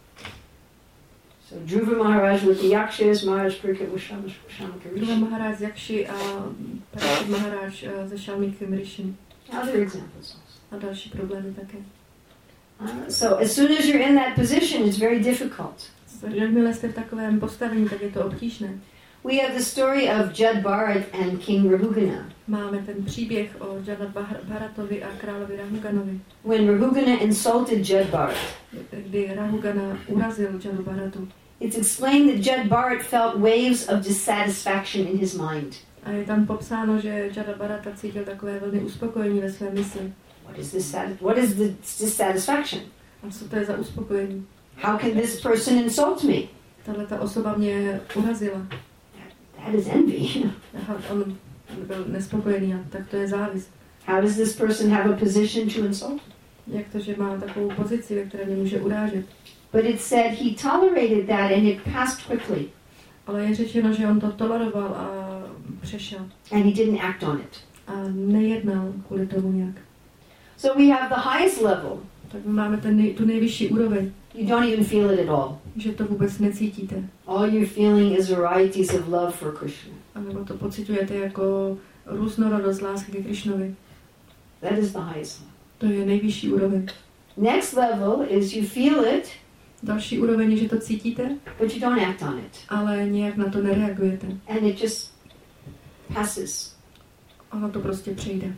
So Dhruva Maharaj with the Yakshas, Maharaj Parikshit with Shama- Dhruva Shamakarishi. Maharaj z Jakši a Parikshit Maharaj uh, ze Shalmikem Rishin. Other examples also. A další problémy také. Uh, so as soon as you're in that position, it's very difficult. Jakmile jste v takovém postavení, tak je to obtížné. We have the story of Jad Bharat and King Rahugana. Máme ten příběh o Jada Bharatovi a královi Rahuganovi. When Rahugana insulted Jad Bharat, Kdy Rahugana urazil Jadu Bharatu. it's explained that Jad Bharat felt waves of dissatisfaction in his mind. A je tam popsáno, že Jada Bharata cítil takové velmi uspokojení ve své mysli. What is this? What is the dissatisfaction? A co to je za uspokojení? How can this person insult me? Tahle ta osoba mě urazila. That is envy. Aha, on byl nespokojený, a tak to je závist. How does this person have a position to insult? Jak to, že má takovou pozici, ve které mě může urážet. But it said he tolerated that and it passed quickly. Ale je řečeno, že on to toleroval a přešel. And he didn't act on it. A nejednal kvůli tomu nějak. So we have the highest level. Tak máme ten nej, tu nejvyšší úroveň, You don't even feel it at all. že to vůbec necítíte. All you're feeling is varieties of love for Krishna. A nebo to pociťujete jako různorodost lásky ke Krišnovi. That is the highest level. To je nejvyšší úroveň. Next level is you feel it, Další úroveň je, že to cítíte, but you don't act on it. ale nějak na to nereagujete. And it just passes. Ono to prostě přejde.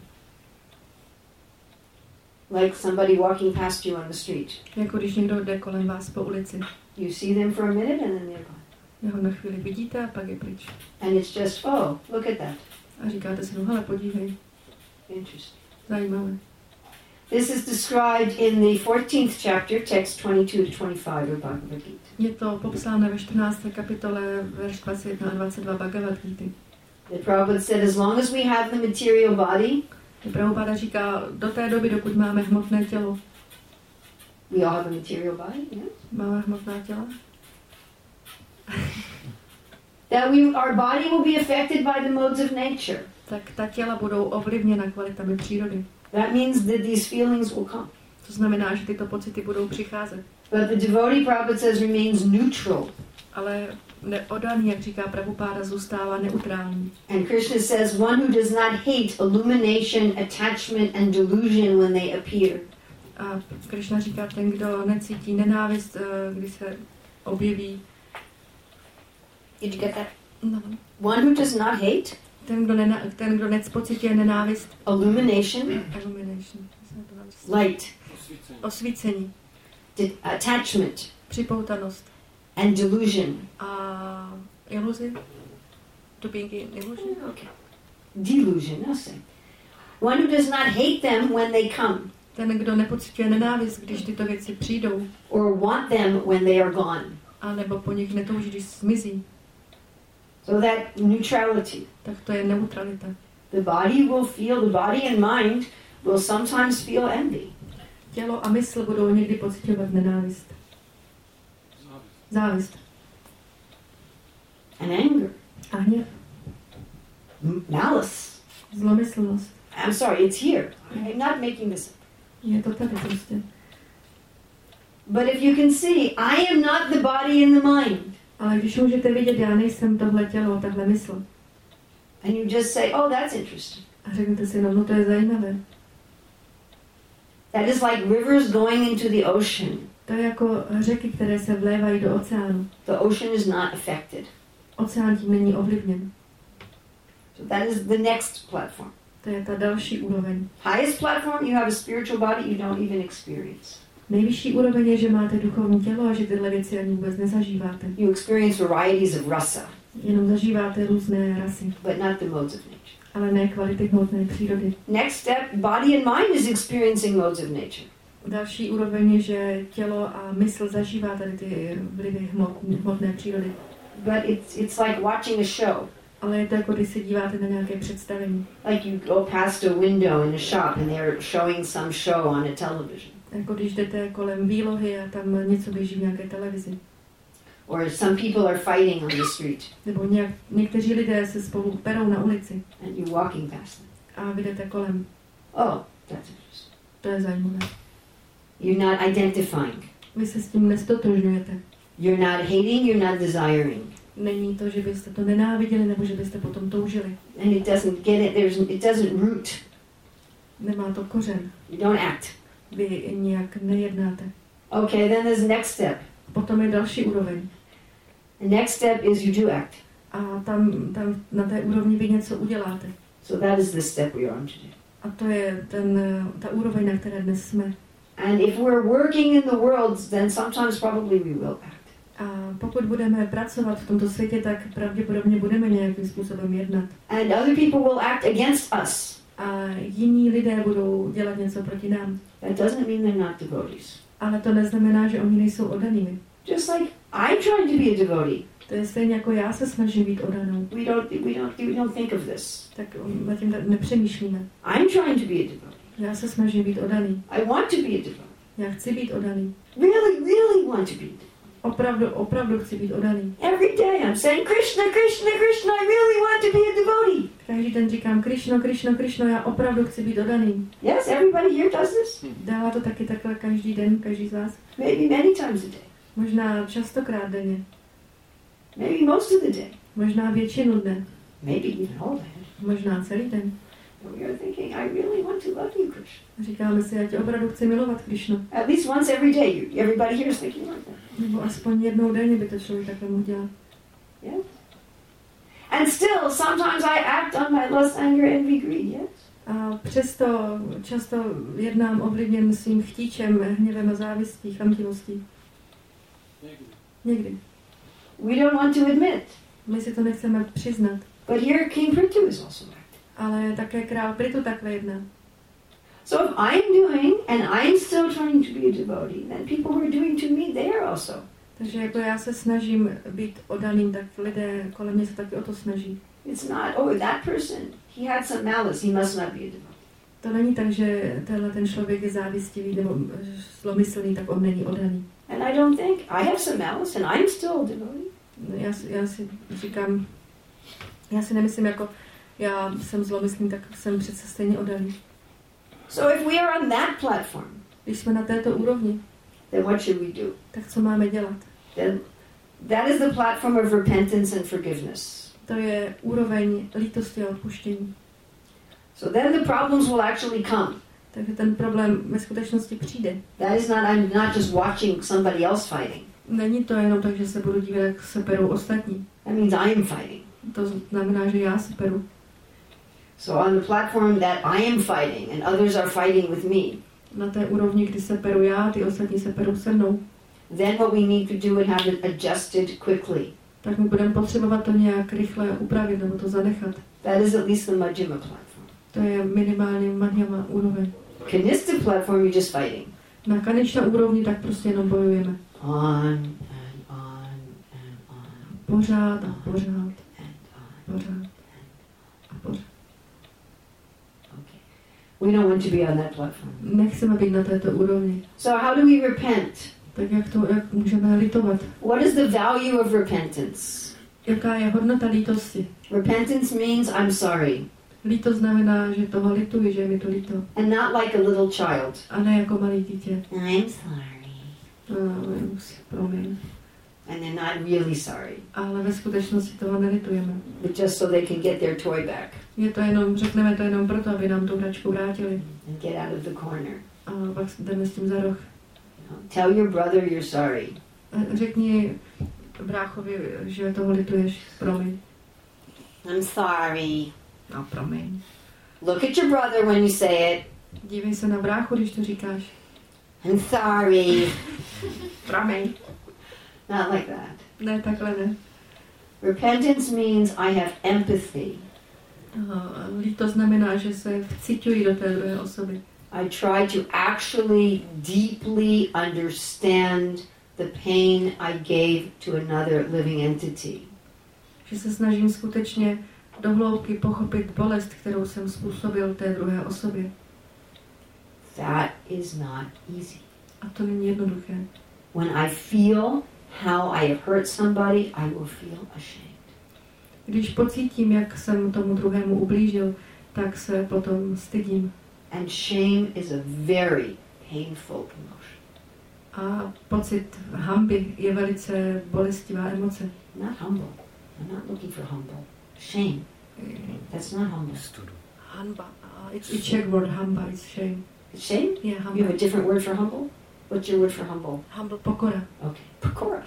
Like somebody walking past you on the street. Jako když někdo jde kolem vás po ulici. You see them for a minute and then they're gone. Jeho na chvíli vidíte a pak je pryč. And it's just, oh, look at that. A říkáte si, no hele, podívej, Interesting. zajímavé. This is described in the fourteenth chapter, text twenty-two to twenty-five of Bhagavad Gita. Je to popsáno ve čtrnácté kapitole, verš dvacet jedna a dvacet dva Bhagavad Gita. The Prabhupada said, as long as we have the material body, Prabhupada říká, do té doby, dokud máme hmotné tělo. we all have a material body, yes? Máme hmotná těla? That we, our body will be affected by the modes of nature. Tak ta těla budou ovlivněna kvalitami přírody. That means that these feelings will come. To znamená, že tyto pocity budou přicházet. But the devotee, Prabhupada says, remains neutral. Ale neodaný, jak říká Prabhupáda, zůstává neutrální. And Krishna says, one who does not hate illumination, attachment, and delusion when they appear. A Krishna říká, ten, kdo necítí nenávist, když se objeví. Did you get that? No. One who does not hate Ten, kdo, nena, ten, kdo nepocituje nenávist. illumination, Illumination. light, Osvícení. de- attachment, Připoutanost. and delusion. A iluzi. To being in illusion. Okay. Delusion, no say. One who does not hate them when they come, Ten, kdo nepocituje nenávist, když tyto věci přijdou. or want them when they are gone. A nebo po nich netouží, když zmizí. So that neutrality. Tak to je neutralita. The body will feel, the body and mind will sometimes feel envy. Tělo a mysl budou někdy pocitovat nenávist. Závist. And anger. A hněv. M- Malice. Zlomyslnost. I'm sorry, it's here. I'm not making this up. Je to tady prostě. But if you can see, I am not the body and the mind. Ale když můžete vidět, já nejsem tohle tělo, tahle mysl. And you just say, oh, that's interesting. A řeknete si, no, no to je zajímavé. That is like rivers going into the ocean. To je jako řeky, které se vlévají do oceánu. The ocean is not affected. Oceán tím není ovlivněn. So that is the next platform. To je ta další úroveň. Highest platform, you have a spiritual body you don't even experience. Nejvyšší úroveň je, že máte duchovní tělo a že tyhle věci ani vůbec nezažíváte. You experience varieties of rasa, Jenom zažíváte různé rasy, but not the modes of nature. ale ne kvality hmotné přírody. Next step, body and mind is experiencing modes of nature. Další úroveň je, že tělo a mysl zažívá tady ty vlivy hmotné, hmotné přírody. But it's, it's like watching a show. Ale je to jako když se díváte na nějaké představení. Like you go past a window in a shop and they're showing some show on a television. Jako když jdete kolem výlohy a tam něco běží v nějaké televizi. Or some people are fighting on the street Nebo nějak, někteří lidé se spolu perou na ulici and you're walking past them. a vy jdete kolem. Oh, that's interesting. To je zajímavé. You're not identifying. Vy se s tím nestotožňujete. You're not hating, you're not desiring. Není to, že byste to nenáviděli nebo že byste potom toužili. And it doesn't get it, there's, it doesn't root. Nemá to kořen. You don't act. Vy nějak nejednáte. Okay, then there's the next step. Potom je další úroveň. The next step is you do act. A tam, tam na té úrovni vy něco uděláte. So that is the step we are on today. A to je ten, ta úroveň, na které dnes jsme. And if we're working in the world, then sometimes probably we will act. A pokud budeme pracovat v tomto světě, tak pravděpodobně budeme nějakým způsobem jednat. And other people will act against us. A jiní lidé budou dělat něco proti nám. That doesn't mean they're not devotees. Ale to neznamená, že oni nejsou oddanými. Just like I'm trying to be a devotee. To je stejně jako já se snažím být oddanou. We don't, we don't, we don't think of this. Tak nad tím nepřemýšlíme. I'm trying to be a devotee. Já se snažím být oddaný. I want to be a devotee. Já chci být oddaný. Really, really want to be a devotee. Opravdu, opravdu chci být oddaný. Every day I'm saying, Krishna, Krishna, Krishna, I really want to be a devotee. Každý den říkám, Krishno, Krishno, Krishno, já opravdu chci být oddaný. Yes, everybody here does this? Dává to taky takhle každý den, každý z vás? Maybe many times a day. Možná častokrát denně. Maybe most of the day. Možná většinu dne. Maybe even all day. Možná celý den. And we are thinking, I really want to love you, Krishna. Říkáme si, já tě opravdu chci milovat, Krishno. At least once every day. You, everybody here is thinking like that. Nebo aspoň jednou denně by to člověk takhle mohl dělat. Yeah. And still, sometimes I act on my lust, anger, envy, greed, yes? A přesto často jednám ovlivněn svým chtíčem, hněvem a závistí, chamtivostí. Někdy. Někdy. We don't want to admit. My si to nechceme přiznat. But here King Prithu is also acting. Ale také král Prithu takhle jedná. So if I'm doing, and I'm still trying to be a devotee, then people who are doing to me, they are also. Takže jako já se snažím být oddaným, tak lidé kolem mě se taky o to snaží. It's not, oh, that person, he had some malice, he must not be a devotee. To není tak, že tenhle ten člověk je závistivý nebo zlomyslný, tak on není oddaný. And I don't think, I have some malice and I'm still a devotee. Já, já si říkám, já si nemyslím jako, já jsem zlomyslný, tak jsem přece stejně oddaný. So if we are on that platform, Když jsme na této úrovni, then what should we do? tak co máme dělat? Then that is the platform of repentance and forgiveness. To je úroveň lítosti a odpuštění. So then the problems will actually come. Takže ten problém ve skutečnosti přijde. That is not, I'm not just watching somebody else fighting. Není to jenom tak, že se budu dívat, jak se perou ostatní. That means I am fighting. To znamená, že já se peru. So on the platform that I am fighting and others are fighting with me, Na té úrovni, kdy se peru já, ty ostatní se perou se mnou, then what we need to do is have it adjusted quickly. tak my budeme potřebovat to nějak rychle upravit nebo to zanechat. That is at least the Majjhima platform. To je minimálně Madhyama úroveň. Kanista platform, you're just fighting. Na Kanična úrovni tak prostě jenom bojujeme. On and on and on. Pořád a pořád, And on. pořád a pořád. Okay. We don't want to be on that platform. Nechceme být na této úrovni. So how do we repent? Tak jak to, jak můžeme litovat? What is the value of repentance? Jaká je hodnota lítosti? Repentance means I'm sorry. Lítost znamená, že toho lituji, že je mi to líto. And not like a little child. A ne jako malý dítě. I'm sorry. Uh, promiň. And they're not really sorry. Ale ve skutečnosti toho nelitujeme. But just so they can get their toy back Je to jenom, řekneme to jenom proto, aby nám tu hračku vrátili. and get out of the corner. A pak jdeme s tím za roh. You know, tell your brother you're sorry. A řekni bráchovi, že toho lituješ. Promiň. I'm sorry. No, promiň. Look at your brother when you say it. Dívej se na bráchu, když to říkáš. I'm sorry. Promiň. Not like that. Ne, takhle ne. Repentance means I have empathy. Aha, líto znamená, že se vciťuji do té druhé osoby. I try to actually deeply understand the pain I gave to another living entity. Že se snažím skutečně do hloubky pochopit bolest, kterou jsem způsobil té druhé osobě. That is not easy. A to není jednoduché. When I feel how I have hurt somebody, I will feel ashamed. Když pocítím, jak jsem tomu druhému ublížil, tak se potom stydím. And shame is a very painful emotion. A pocit hanby je velice bolestivá emoce. Not humble. I'm not looking for humble. Shame. That's not humble. Studu. Hanba. Uh, it's a Czech word, hanba is shame. Shame? Yeah, You hanba. have a different word for humble? What's your word for humble? Humble, pokora. Okay. Pokora.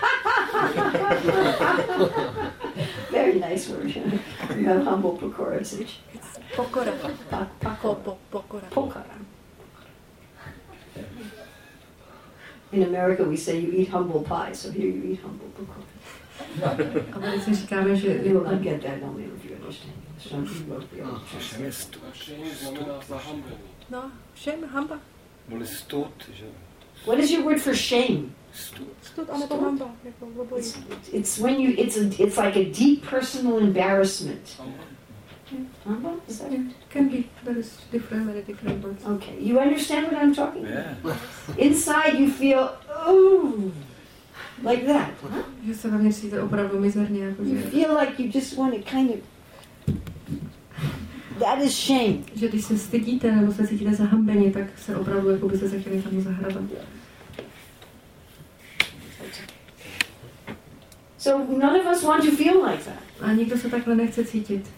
Very nice word. You have humble pokora. It's pokora. Pa- Po, Pokora. po, pokora. Pokora. In America we say you eat humble pie, so here you eat humble pokora. A velice říkáme, že You will not get that only if you understand. Some people will be able to Všem translate. je stud. A shame znamená zahambení. No, shame, hamba. Byli stud, že? What is your word for shame? Stud. Stud, anebo hamba. Jako v obojí. It's, it's when you it's a, it's like a deep personal embarrassment. Humble? Is that Yeah, can be. There is different, many different words. okay? You understand what I'm talking about? Yeah. Inside you feel oh, like that. Huh? Že se ve mně cítíte opravdu mizerně, jako You že, feel like you just want to kind of. That is shame. že když se stydíte nebo se cítíte zahambeni, tak se opravdu jako byste se chtěli tam zahrabat. So none of us want to feel like that. A nikdo se takhle nechce cítit.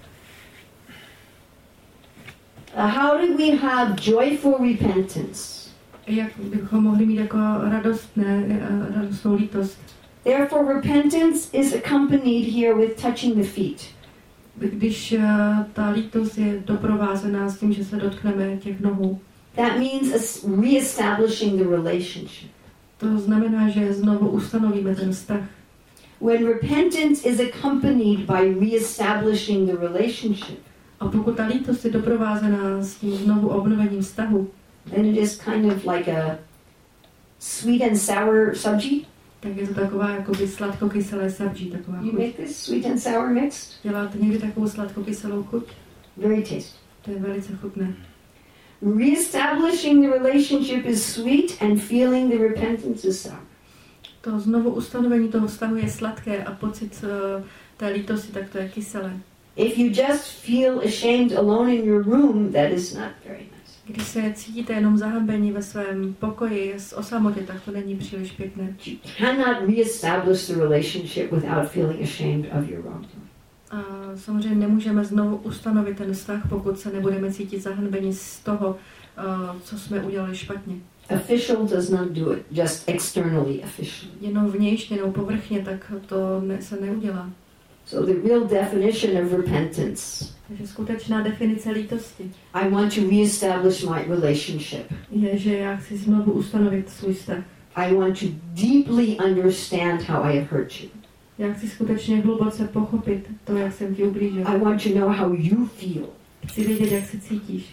Uh, how do we have joyful repentance? Jak bychom mohli mít jako radostné, eh, radostnou lítost? Therefore, repentance is accompanied here with touching the feet. Když eh, ta lítost je doprovázená s tím, že se dotkneme těch nohů. That means as- reestablishing the relationship. To znamená, že znovu ustanovíme ten vztah. When repentance is accompanied by reestablishing the relationship, A pokud ta lítost je doprovázená s tím znovu obnovením vztahu, then it is kind of like a sweet and sour sabji. tak je to taková jakoby sladkokyselé sabji, taková You chuť. make this sweet and sour mixed. Děláte někdy takovou sladkokyselou chuť? Very tasty. To je velice chutné. Reestablishing the relationship is sweet and feeling the repentance is sour. To znovu ustanovení toho vztahu je sladké a pocit uh, té lítosti, tak to je kyselé. If you just feel ashamed alone in your room, that is not very nice. Když se cítíte jenom zahambení ve svém pokoji o samotě, tak to není příliš pěkné. You cannot reestablish the relationship without feeling ashamed of your wrongdoing. A samozřejmě nemůžeme znovu ustanovit ten vztah, pokud se nebudeme cítit zahanbeni z toho, uh, co jsme udělali špatně. Official does not do it, just externally official. Jenom vnějšně nebo povrchně, tak to ne, se neudělá. So the real definition of repentance, Takže skutečná definice lítosti I want to reestablish my relationship. je, že já chci znovu ustanovit svůj vztah. I want to deeply understand how I have hurt you. Já chci skutečně hluboce pochopit to, jak jsem ti ublížil. I want to know how you feel. Chci vědět, jak se cítíš.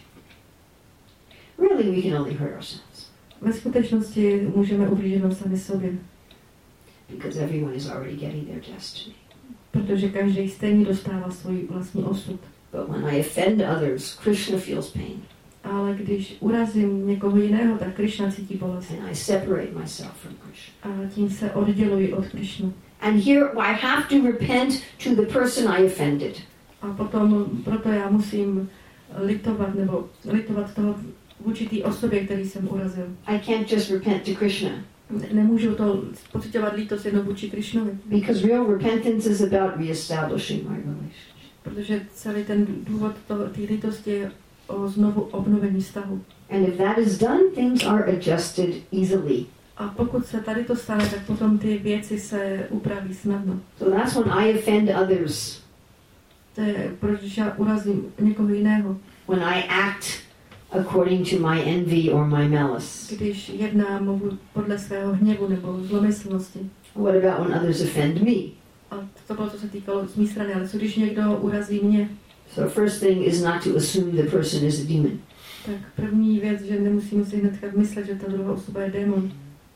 Really, we can only hurt ourselves Ve skutečnosti můžeme ublížit jenom sami sobě, because everyone is already getting their destiny. protože každý stejně dostává svůj vlastní osud. But when I offend others, Krishna feels pain, Ale když urazím někoho jiného, tak Krishna cítí bolest. and I separate myself from Krishna. A tím se odděluji od Krishnu. And here I have to repent to the person I offended. A potom, proto já musím litovat, nebo litovat toho vůči té osobě, který jsem urazil. I can't just repent to Krishna. Ne- nemůžu to pocitovat lítost jenom vůči Krišnovi, Because real repentance is about reestablishing my relationship. protože celý ten důvod té lítosti je o znovu obnovení vztahu. And if that is done, things are adjusted easily. A pokud se tady to stane, tak potom ty věci se upraví snadno. So that's when I offend others, To je, proč já urazím někoho jiného, when I act according to my envy or my malice. když jednám podle svého hněvu nebo zlomyslnosti. What about when others offend me? A to bylo, co se týkalo z mé strany, ale co když někdo urazí mě, So first thing is not to assume the person is a demon. tak první věc, že nemusíme si hnedka myslet, že ta druhá osoba je démon.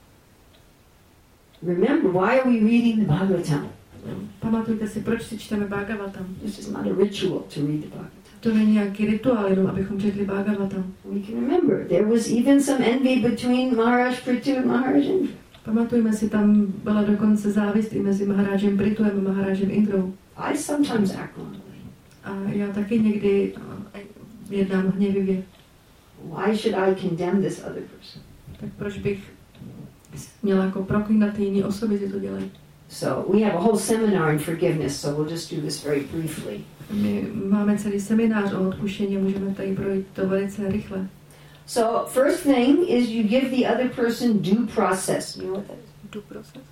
Remember, why are we reading the Bhagavatam? Pamatujte si, proč si čteme Bhagavatam. This is not a ritual to read the Bhagavatam. To není nějaký rituál, jenom abychom četli Bhagavatam. We can remember, there was even some envy between Maharaj Prithu and Maharaj Indra. Pamatujme si, tam byla dokonce závist i mezi Maharážem Prituem a Maharážem Indrou. I sometimes act wrongly. A já taky někdy a, jednám hněvivě. Why should I condemn this other person? Tak proč bych měla jako proklínat ty jiné osoby, že to dělají? So we have a whole seminar in forgiveness, so we'll just do this very briefly. My máme celý seminář o odpuštění, můžeme tady projít to velice rychle. So first thing is you give the other person due process. You know what that is? Due process?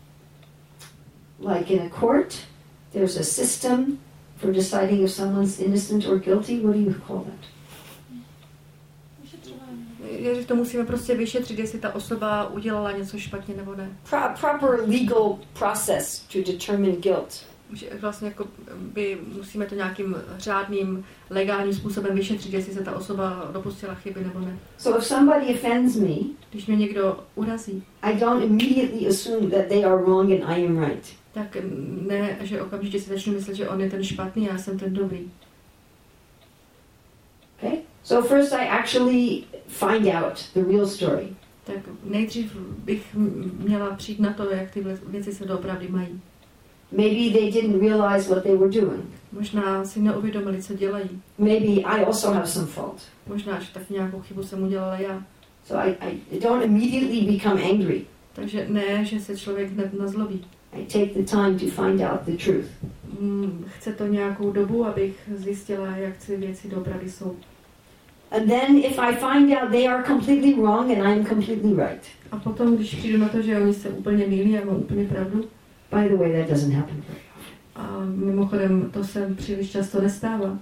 Like in a court, there's a system for deciding if someone's innocent or guilty. What do you call that? Je, že to musíme prostě vyšetřit, jestli ta osoba udělala něco špatně nebo ne. Pro- proper legal process to determine guilt. Že vlastně jako by musíme to nějakým řádným, legálním způsobem vyšetřit, jestli se ta osoba dopustila chyby nebo ne. So if somebody offends me, Když mě někdo urazí, I don't immediately assume that they are wrong and I am right. tak ne, že okamžitě si začnu myslet, že on je ten špatný a já jsem ten dobrý. Okay? So first I actually find out the real story. Tak nejdřív bych měla přijít na to, jak ty věci se doopravdy mají. Maybe they didn't realize what they were doing. Možná si neuvědomili, co dělají. Maybe I also have some fault. Možná, že tak nějakou chybu jsem udělala já. So I, I don't immediately become angry. Takže ne, že se člověk hned nazlobí. I take the time to find out the truth. Mm, Chce to nějakou dobu, abych zjistila, jak ty věci doopravdy jsou. And then if I find out they are completely wrong and I am completely right. A potom, když přijdu na to, že oni se úplně mýlí a mám úplně pravdu, By the way, that doesn't happen very often. a mimochodem to se příliš často nestává,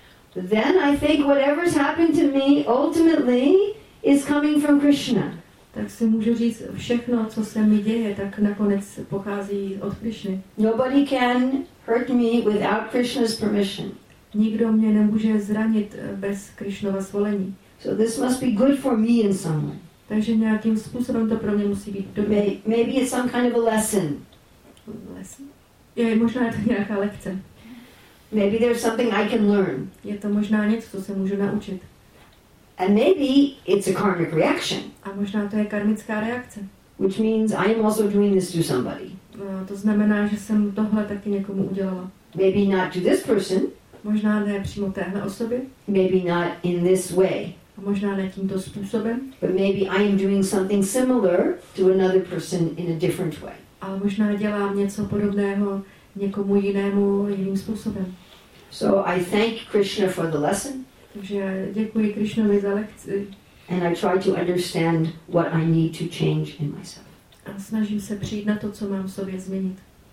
Then I think whatever's happened to me ultimately is coming from Krishna. tak si můžu říct, všechno, co se mi děje, tak nakonec pochází od Krišny. Nobody can hurt me without Krishna's permission. Nikdo mě nemůže zranit bez Krišnova svolení. So this must be good for me in some way. Takže nějakým způsobem to pro mě musí být dobré. May, maybe it's some kind of a lesson. Lesson? Je, možná je to nějaká lekce. Maybe there's something I can learn. Je to možná něco, co se můžu naučit. And maybe it's a karmic reaction, A možná to je karmická reakce. which means I am also doing this to somebody. No, to znamená, že jsem tohle taky někomu udělala. Maybe not to this person, Možná ne přímo téhle osobě, maybe not in this way, a možná ne tímto způsobem, but maybe I am doing something similar to another person in a different way. ale možná dělám něco podobného někomu jinému jiným způsobem. So I thank Krishna for the lesson, Takže děkuji Krišnovi za lekci and I try to understand what I need to change in myself. a snažím se přijít na to, co mám v sobě změnit.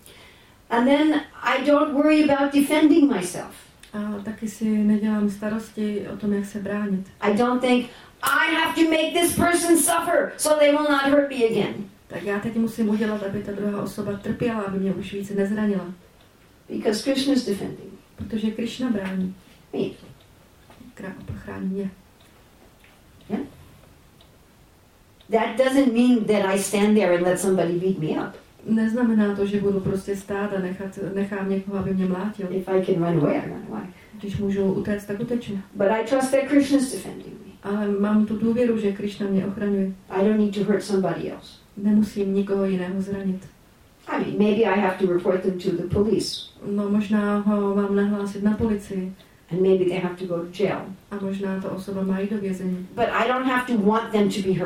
And then I don't worry about defending myself. A taky si nedělám starosti o tom, jak se bránit. I don't think, I have to make this person suffer so they will not hurt me again. Tak já teď musím udělat, aby ta druhá osoba trpěla, aby mě už více nezranila. Because Krishna is defending Protože Krišna brání. me. Krá- chrání mě. That doesn't mean that I stand there and let somebody beat me up. Neznamená to, že budu prostě stát a nechat, nechám někoho, aby mě mlátil. If I can run away, I run away. Když můžu utéct, tak uteču. But I trust that Krishna is defending me. Ale mám tu důvěru, že Krišna mě ochraňuje. I don't need to hurt somebody else. Nemusím nikoho jiného zranit. I mean, maybe I have to report them to the police. No možná ho mám nahlásit na policii. And maybe they have to go to jail. A možná ta osoba má jít do vězení. But I don't have to want them to be hurt.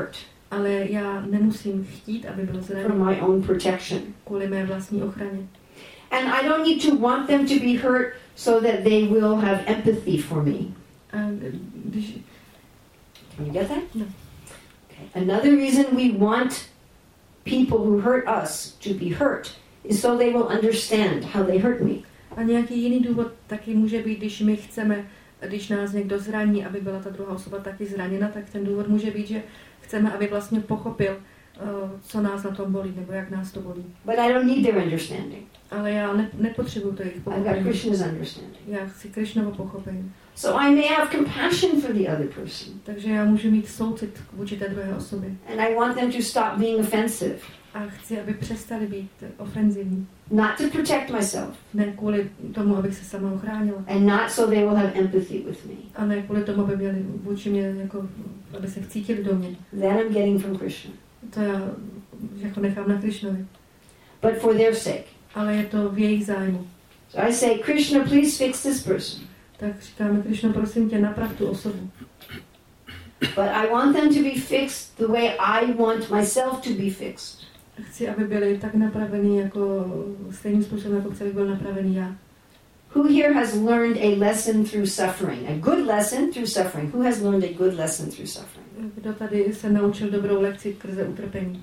Ale já nemusím chtít, aby byl for zraněn my own protection. kvůli mé vlastní ochraně. And I don't need to want them to be hurt so that they will have empathy for me. A když, Can you get that? No. Okay. Another reason we want people who hurt us to be hurt is so they will understand how they hurt me. a nějaký jiný důvod taky může být, když my chceme, když nás někdo zraní, aby byla ta druhá osoba taky zraněna, tak ten důvod může být, že chceme, aby vlastně pochopil, uh, co nás na tom bolí, nebo jak nás to bolí. But I don't need their understanding. Ale já ne, nepotřebuji to jejich I've got pochopení. Krishna's understanding. Já chci Krishnovo pochopení. So I may have compassion for the other person. Takže já můžu mít soucit vůči té druhé osobě. And I want them to stop being offensive. A chci, aby přestali být ofenzivní. Not to protect myself. Ne kvůli tomu, abych se sama ochránila. And not so they will have empathy with me. A ne kvůli tomu, aby měli vůči mě, jako, aby se vcítili do mě. That I'm getting from Krishna. To já jako nechám na Krishnovi. But for their sake. Ale je to v jejich zájmu. So I say, Krishna, please fix this person. Tak říkáme, Krishno, prosím tě, naprav tu osobu. But I want them to be fixed the way I want myself to be fixed. Chci, aby byli tak napraveni jako stejným způsobem, jako chci, aby byl napravený já. Who here has learned a lesson through suffering? A good lesson through suffering. Who has learned a good lesson through suffering? Kdo tady se naučil dobrou lekci skrze utrpení?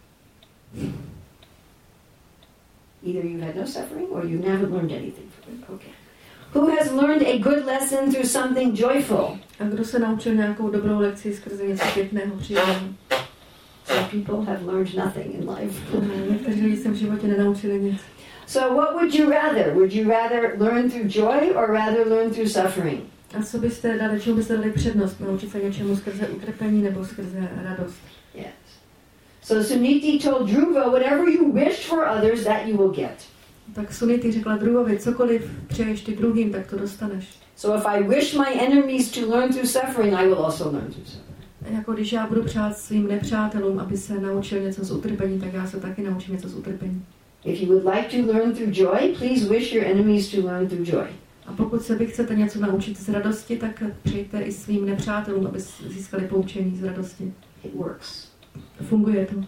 Either you had no suffering or you never learned anything from it. Okay. Who has learned a good lesson through something joyful? A kdo se naučil nějakou dobrou lekci skrze něco pěkného, příjemného? Some people have learned nothing in life. Někteří lidi se v životě nenaučili nic. So what would you rather? Would you rather learn through joy or rather learn through suffering? A co byste dali, čemu byste dali přednost? Naučit se něčemu skrze utrpení nebo skrze radost? Yes. So Suniti told Dhruva, whatever you wish for others, that you will get. Tak Suniti řekla Dhruvovi, cokoliv přeješ ty druhým, tak to dostaneš. So if I wish my enemies to learn through suffering, I will also learn through suffering. Jako když já budu přát svým nepřátelům, aby se naučil něco z utrpení, tak já se taky naučím něco z utrpení. If you would like to learn through joy, please wish your enemies to learn through joy. A pokud se vy chcete něco naučit z radosti, tak přejte i svým nepřátelům, aby získali poučení z radosti. It works. Funguje to.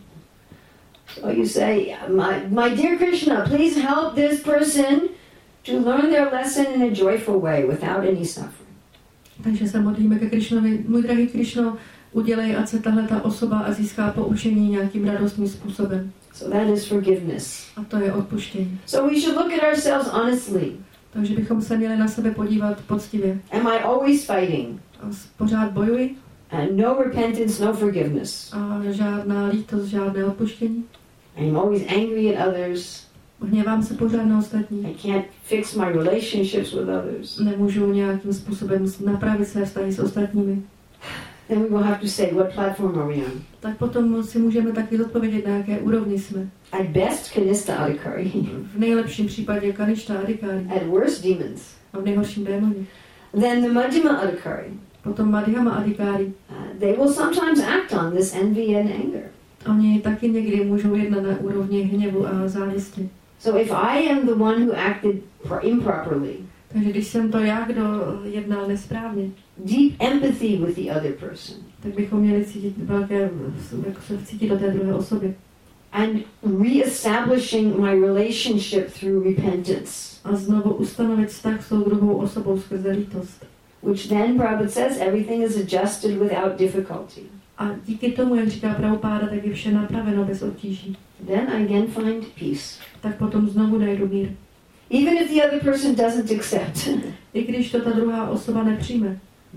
So you say, my, my dear Krishna, please help this person to learn their lesson in a joyful way without any suffering. Takže se modlíme ke Krishnovi. Můj drahý Krishno, udělej, ať se tahle ta osoba a získá poučení nějakým radostným způsobem. So that is forgiveness. A to je odpuštění. So we should look at ourselves honestly. Takže bychom se měli na sebe podívat poctivě. Am I always fighting? A pořád bojuji And no repentance, no forgiveness. a žádná lítost, žádné odpuštění. I'm always angry at others. Hněvám se pořád na ostatní. I can't fix my relationships with others. Nemůžu nějakým způsobem napravit své vztahy s ostatními. Then we will have to say, what platform are we on? Tak potom si můžeme taky zodpovědět, na jaké úrovni jsme. At best, Kanista Adhikari. V nejlepším případě Kaništa Adhikari At worst, demons. a v nejhorším démoni. Then the Madhyama Adhikari. Potom Madhyama Adhikari. Uh, they will sometimes act on this envy and anger. Oni taky někdy můžou jednat na úrovni hněvu a závisti. So if I am the one who acted pro- improperly, Takže když jsem to já, kdo jednal nesprávně, deep empathy with the other person, tak bychom měli cítit velké, jako se vcítit do té druhé osoby. and re-establishing my relationship through repentance, A znovu ustanovit vztah s tou druhou osobou skrze lítost. which then Prabhupada says everything is adjusted without difficulty. A díky tomu, jak říká Prabhupáda, tak je vše napraveno bez obtíží. Then I again find peace. Tak potom znovu najdu mír. Even if the other person doesn't accept. I když to ta druhá osoba nepřijme.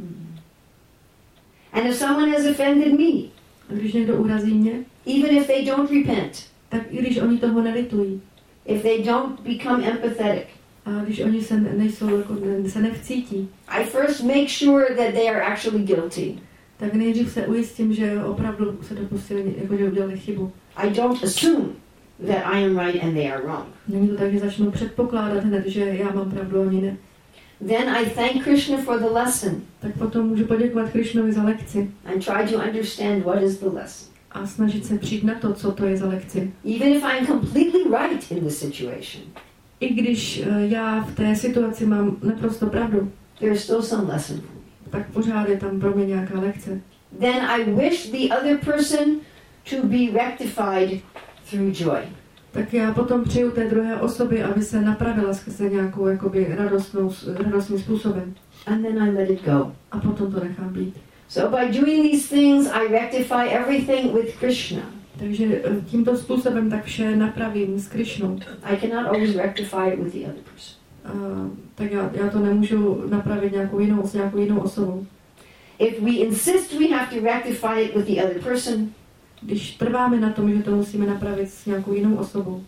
And if someone has offended me, A když někdo urazí mě, even if they don't repent, tak i když oni toho nelitují, if they don't become empathetic, a když oni se ne- nejsou, jako, ne, se nevcítí, I first make sure that they are actually guilty. tak nejdřív se ujistím, že opravdu se dopustili, jako že udělali chybu. I don't assume that I am right and they are wrong. Není to tak, že začnu předpokládat hned, že já mám pravdu, oni ne. Then I thank Krishna for the lesson Tak potom můžu poděkovat Krišnovi za lekci and try to understand what is the lesson. a snažit se přijít na to, co to je za lekci. Even if I'm completely right in the situation, I když eh, já v té situaci mám naprosto pravdu, there's still some lesson for me. tak pořád je tam pro mě nějaká lekce. then I wish the other person to be rectified through joy. Tak já potom přeju té druhé osobě, aby se napravila skrze nějakou jakoby radostnou, radostným způsobem. And then I let it go. A potom to nechám být. So by doing these things, I rectify everything with Krishna. Takže tímto způsobem tak vše napravím s Krišnou. I cannot always rectify it with the other person. Uh, tak já, já to nemůžu napravit nějakou jinou, s nějakou jinou osobou. If we insist we have to rectify it with the other person, když trváme na tom, že to musíme napravit s nějakou jinou osobou,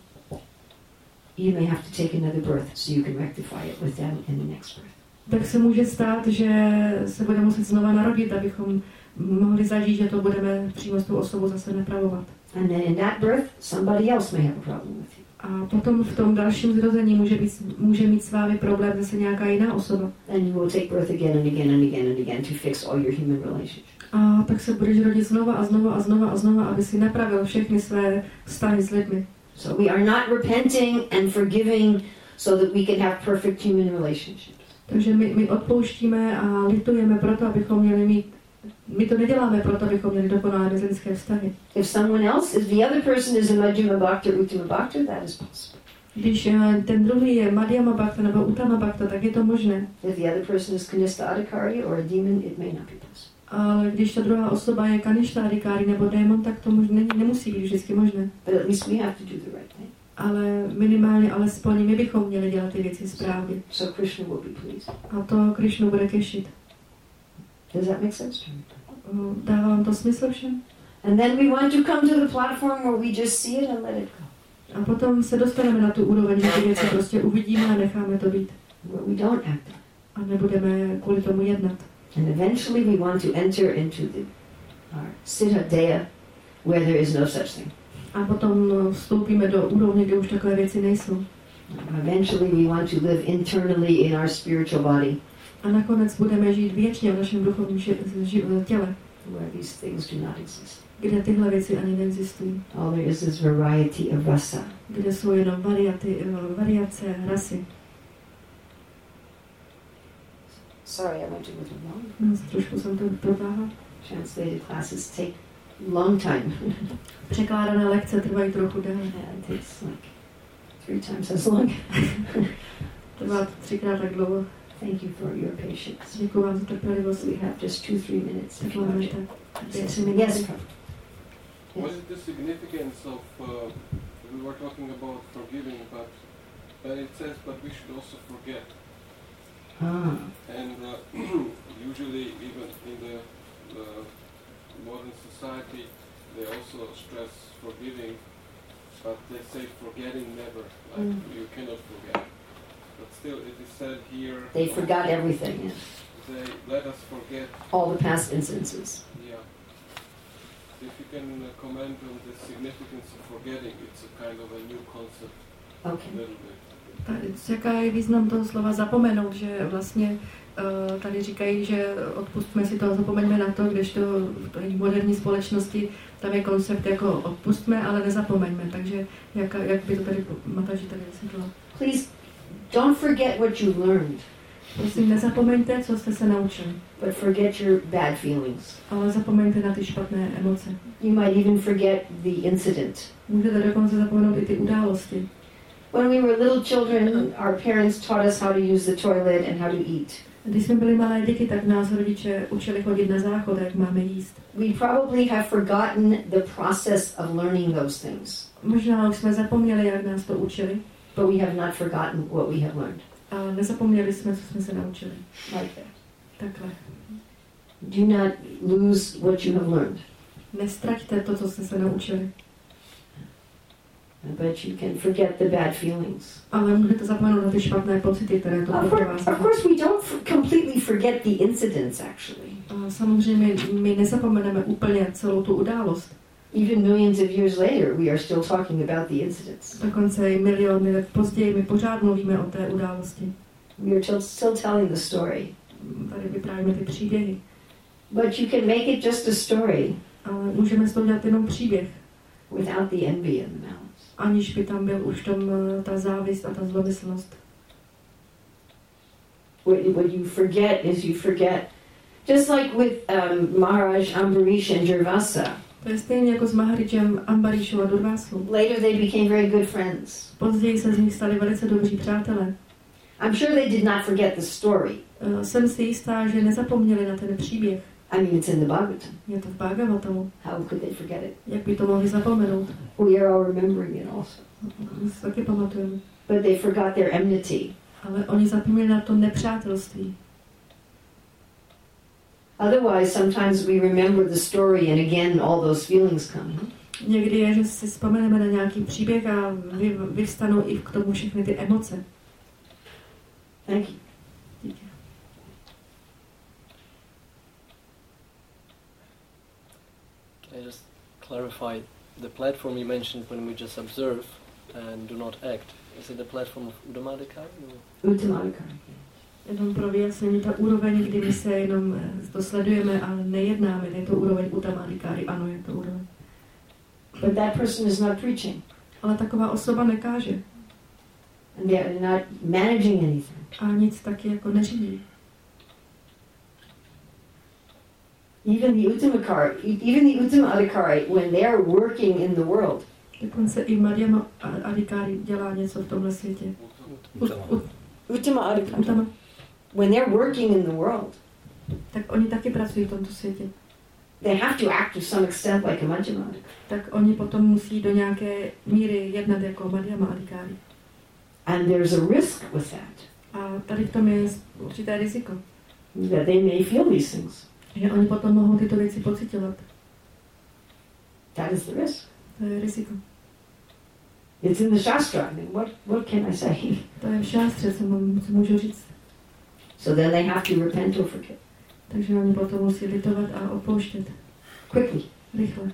you may have to take another birth so you can rectify it with them in the next birth. Tak se může stát, že se bude muset znova narodit, abychom mohli zažít, že to budeme přímo s tou osobou zase napravovat. And then in that birth, somebody else may have a problem with you. A potom v tom dalším zrození může, být, může mít s vámi problém zase nějaká jiná osoba. And you will take birth again and again and again and again to fix all your human relationships. A tak se budeš rodit znova a znova a znova a znova, aby si napravil všechny své vztahy s lidmi. So we are not repenting and forgiving so that we can have perfect human relationships. Takže my, my odpouštíme a litujeme proto, abychom měli mít, my to neděláme proto, abychom měli dokonalé mezilidské vztahy. If someone else, if the other person is a Madhyama Bhakta or Uttama Bhakta, that is possible. Když ten druhý je Madhyama Bhakta nebo Uttama Bhakta, tak je to možné. If the other person is Kanista Adhikari or a demon, it may not be possible. Ale když ta druhá osoba je Kanishta Adhikari nebo démon, tak to možná nemusí být vždycky možné. But at least we have to do the right thing. Ale minimálně, alespoň my bychom měli dělat ty věci správně. So Krishna will be pleased. A to Krišnu bude těšit. Does that make sense to you? Dává vám to smysl všem? And then we want to come to the platform where we just see it and let it go. A potom se dostaneme na tu úroveň, že ty věci prostě uvidíme a necháme to být. Where we don't act. A nebudeme kvůli tomu jednat. And eventually we want to enter into the our Siddhadeya where there is no such thing. A potom vstoupíme do úrovně, kde už takové věci nejsou. Eventually we want to live internally in our spiritual body. A nakonec budeme žít věčně v našem duchovním těle. Where these things do not exist. Kde tyhle věci ani neexistují. All there is is variety of rasa. Kde jsou jenom variaty, variace rasy. Sorry, I went a little long. No, trošku jsem to protáhla. Translated classes take long time. Překládané lekce trvají trochu déle. Yeah, it takes like three times as long. Trvá třikrát tak dlouho. Thank you for your patience. Děkuji vám za trpělivost. We have just two, three minutes. Tak máme tak dvě, tři Yes, minuty. Prabhu. What is the significance of, uh, we were talking about forgiving, but, but it says, but we should also forget. Ah. And uh, usually even in the, the modern society, they also stress forgiving, but they say forgetting never, like Mm. you cannot forget. But still it is said here, They forgot everything. Yes. they let us forget. All the past instances. Yeah. If you can uh, comment on the significance of forgetting, it's a kind of a new concept. Okay. A little bit. Tady, jaká je význam toho slova zapomenout, že vlastně uh, tady říkají, že odpustme si to a zapomeňme na to, kdežto v moderní společnosti tam je koncept jako odpustme, ale nezapomeňme. Takže jak, jak by to tady Mataji tady vysvětlila? Please don't forget what you learned, Prosím, nezapomeňte, co jste se naučili, but forget your bad feelings. ale zapomeňte na ty špatné emoce. You might even forget the incident. Můžete dokonce zapomenout i ty události. When we were little children, our parents taught us how to use the toilet and how to eat. Když jsme byli malé děti, tak nás rodiče učili chodit na záchod, jak máme jíst. We probably have forgotten the process of learning those things, Možná už jsme zapomněli, jak nás to učili, but we have not forgotten what we have learned. a nezapomněli jsme, co jsme se naučili. Like that. Takhle. Do not lose what you have learned, Nestraťte to, co jste se naučili. but you can forget the bad feelings. Ale můžete zapomenout na ty špatné pocity, které to Of course, provází. of course, we don't f- completely forget the incidents, actually. A samozřejmě my nezapomeneme úplně celou tu událost. Even millions of years later, we are still talking about the incidents. Dokonce i miliony let později my pořád mluvíme o té události. We are t- still telling the story. Tady vyprávíme ty příběhy. But you can make it just a story Ale můžeme z toho dělat jenom příběh, without the envy and the malice. aniž by tam byl už tom eh, ta závist a ta zlomyslnost. What, what you forget is you forget Just like with um, Maharaj Ambarish and Durvasa. To je stejně jako s Maharidžem, Ambaríšou a Durvásou. Later they became very good friends. Později se z nich stali velice dobří přátelé. I'm sure they did not forget the story. Uh, jsem si jistá, že nezapomněli na ten příběh. I mean, it's in the Bhagavatam. Je to v Bhagavatamu. How could they forget it? Jak by to mohli zapomenout? We are all remembering it also. My si taky pamatujeme. But they forgot their enmity. Ale oni zapomněli na to nepřátelství. Otherwise, sometimes we remember the story and again all those feelings come. Někdy je, že si vzpomeneme na nějaký příběh a vy, vyvstanou i k tomu všechny ty emoce. Thank you. Díky. Can I just clarify the platform you mentioned when we just observe and do not act? Is it the platform of Uddamadikari? Uttamadikari. Jenom pro vyjasnění, ta úroveň, kdy my se jenom to sledujeme, ale nejednáme, je to úroveň Uttamadikari, ano, je to úroveň. But that person is not preaching. Ale taková osoba nekáže. And they are not managing anything. A nic taky jako neřídí. Even the Uttamakari, even the Uttamadikari, when they are working in the world, Dokonce i Madhyama Adhikari dělá něco v tomhle světě. Uttamadikari, Uttama. when they're working in the world, Tak oni taky pracují v tomto světě. they have to act to some extent like a Madhyamaka. Tak oni potom musí do nějaké míry jednat jako Madhyama Adhikari. And there's a risk with that, A tady v tom je určité riziko. that they may feel these things. Že oni potom mohou tyto věci pocitovat. That is the risk. To je riziko. It's in the Shastra. I mean, what, what can I say? To je v šástře, co, mám, co můžu říct. So then they have to repent or forget. Takže oni potom musí litovat a opouštět. Quickly. Rychle.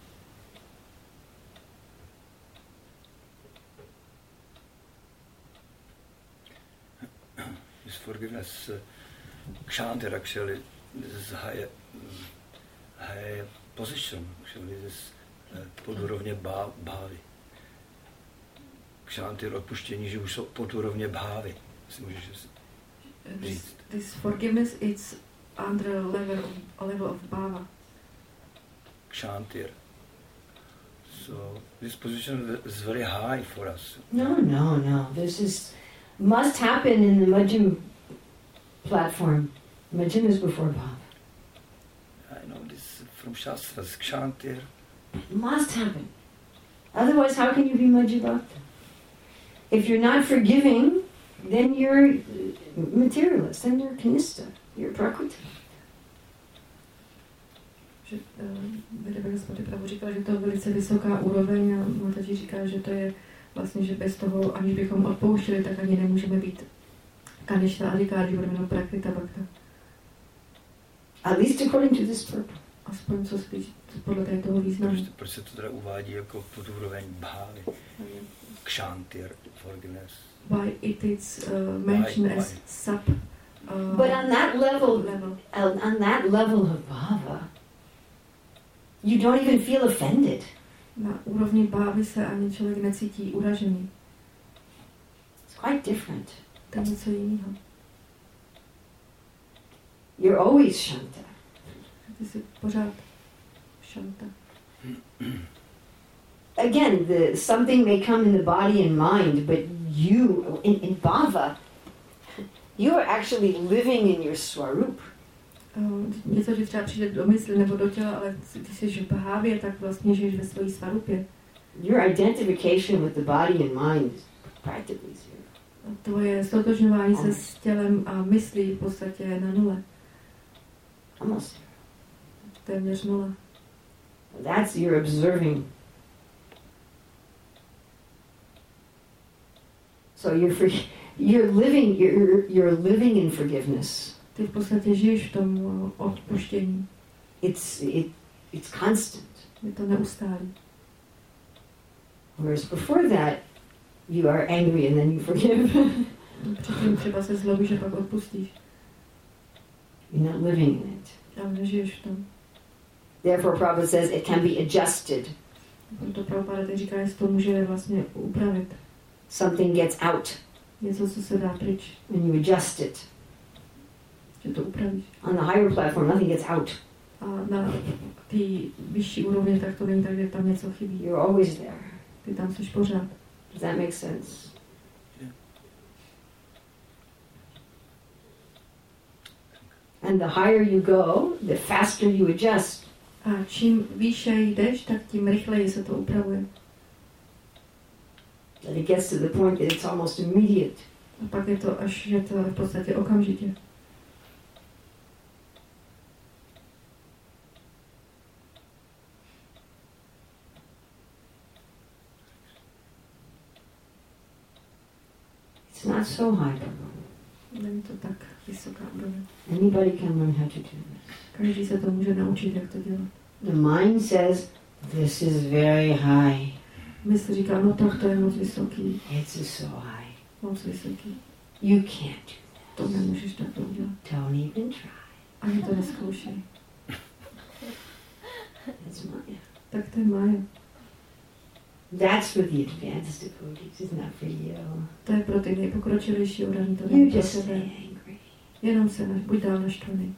This forgiveness, uh, Kshantir actually is high, high position. Actually, this uh, pod úrovně bhávy. Kshantir, odpuštění, že už jsou pod úrovně bhávy. Si můžeš This, this forgiveness, it's under a level, a level of bhava. Kshantir. So this position is very high for us. No, no, no. This is must happen in the Majjhim platform. Majjhim is before Bhava. I know this from Shastras, Kshantir. Must happen. Otherwise, how can you be Majjhim Bhakta? If you're not forgiving, then you're materialist, then you're kanista, you're prakriti. Že Vedebe Gospody Prabhu říkal, že to je velice vysoká úroveň a Mataji říká, že to je vlastně, že bez toho, aniž bychom odpouštěli, tak ani nemůžeme být Kanishta Adhikari, budeme jenom Prakrita Bhakta. At least according to this purpose. Aspoň co spíš podle toho významu. Proč, proč se to teda uvádí jako pod úroveň bhávy? Kshantir, forgiveness. Why it is uh, mentioned why, as why? sub. Uh, But on that level, level. on that level of bhava, you don't even feel offended. Na úrovni bhávy se ani člověk necítí uražený. It's quite different. To je něco jiného. You're always shanta. Ty jsi pořád šanta. Again, the something may come in the body and mind, but you, in, in bhava, you are actually living in your swarup. Uh, něco, že třeba přijde do mysli nebo do těla, ale ty jsi v bhávě, tak vlastně žiješ ve svojí svarupě. Your identification with the body and mind is practically zero. A tvoje stotožňování se s tělem a myslí v podstatě je na nule. Almost. Téměř nula. That's you're observing. So you're free, you're living you're you're living in forgiveness. Ty v podstatě žiješ v tom odpuštění. It's it it's constant. Je to neustálý. Whereas before that, you are angry and then you forgive. Předtím třeba se zlobíš a pak odpustíš. You're not living in it. Ale nežiješ v tom. Therefore, Prabhupada says it can be adjusted. Proto Prabhupada teď říká, že to může vlastně upravit. Something gets out Něco, co se dá pryč. and you adjust it. že to upravíš. On the higher platform, nothing gets out. A na té vyšší úrovni tak to není tak, že tam něco chybí. You're always there. Ty tam jsi pořád. Does that make sense? Yeah. And the higher you go, the faster you adjust. A čím výše jdeš, tak tím rychleji se to upravuje. And it gets to the point that it's almost immediate. A pak je to až, že to je v podstatě okamžitě. It's not so high. Není to tak vysoká úroveň. Anybody can learn how to do this. Každý se to může naučit, jak to dělat. The mind says, this is very high. Mysl říká, no tak to je moc vysoký. It's so high. Moc vysoký. You can't do To nemůžeš tak udělat. that. Don't even try. Ani to neskoušej. That's Maya. Tak to je Maya. That's for the advanced devotees, it's not for you. To je pro ty nejpokročilejší úrovně. To You není pro just tebe. stay angry. Jenom se naš, buď dál naštvaný.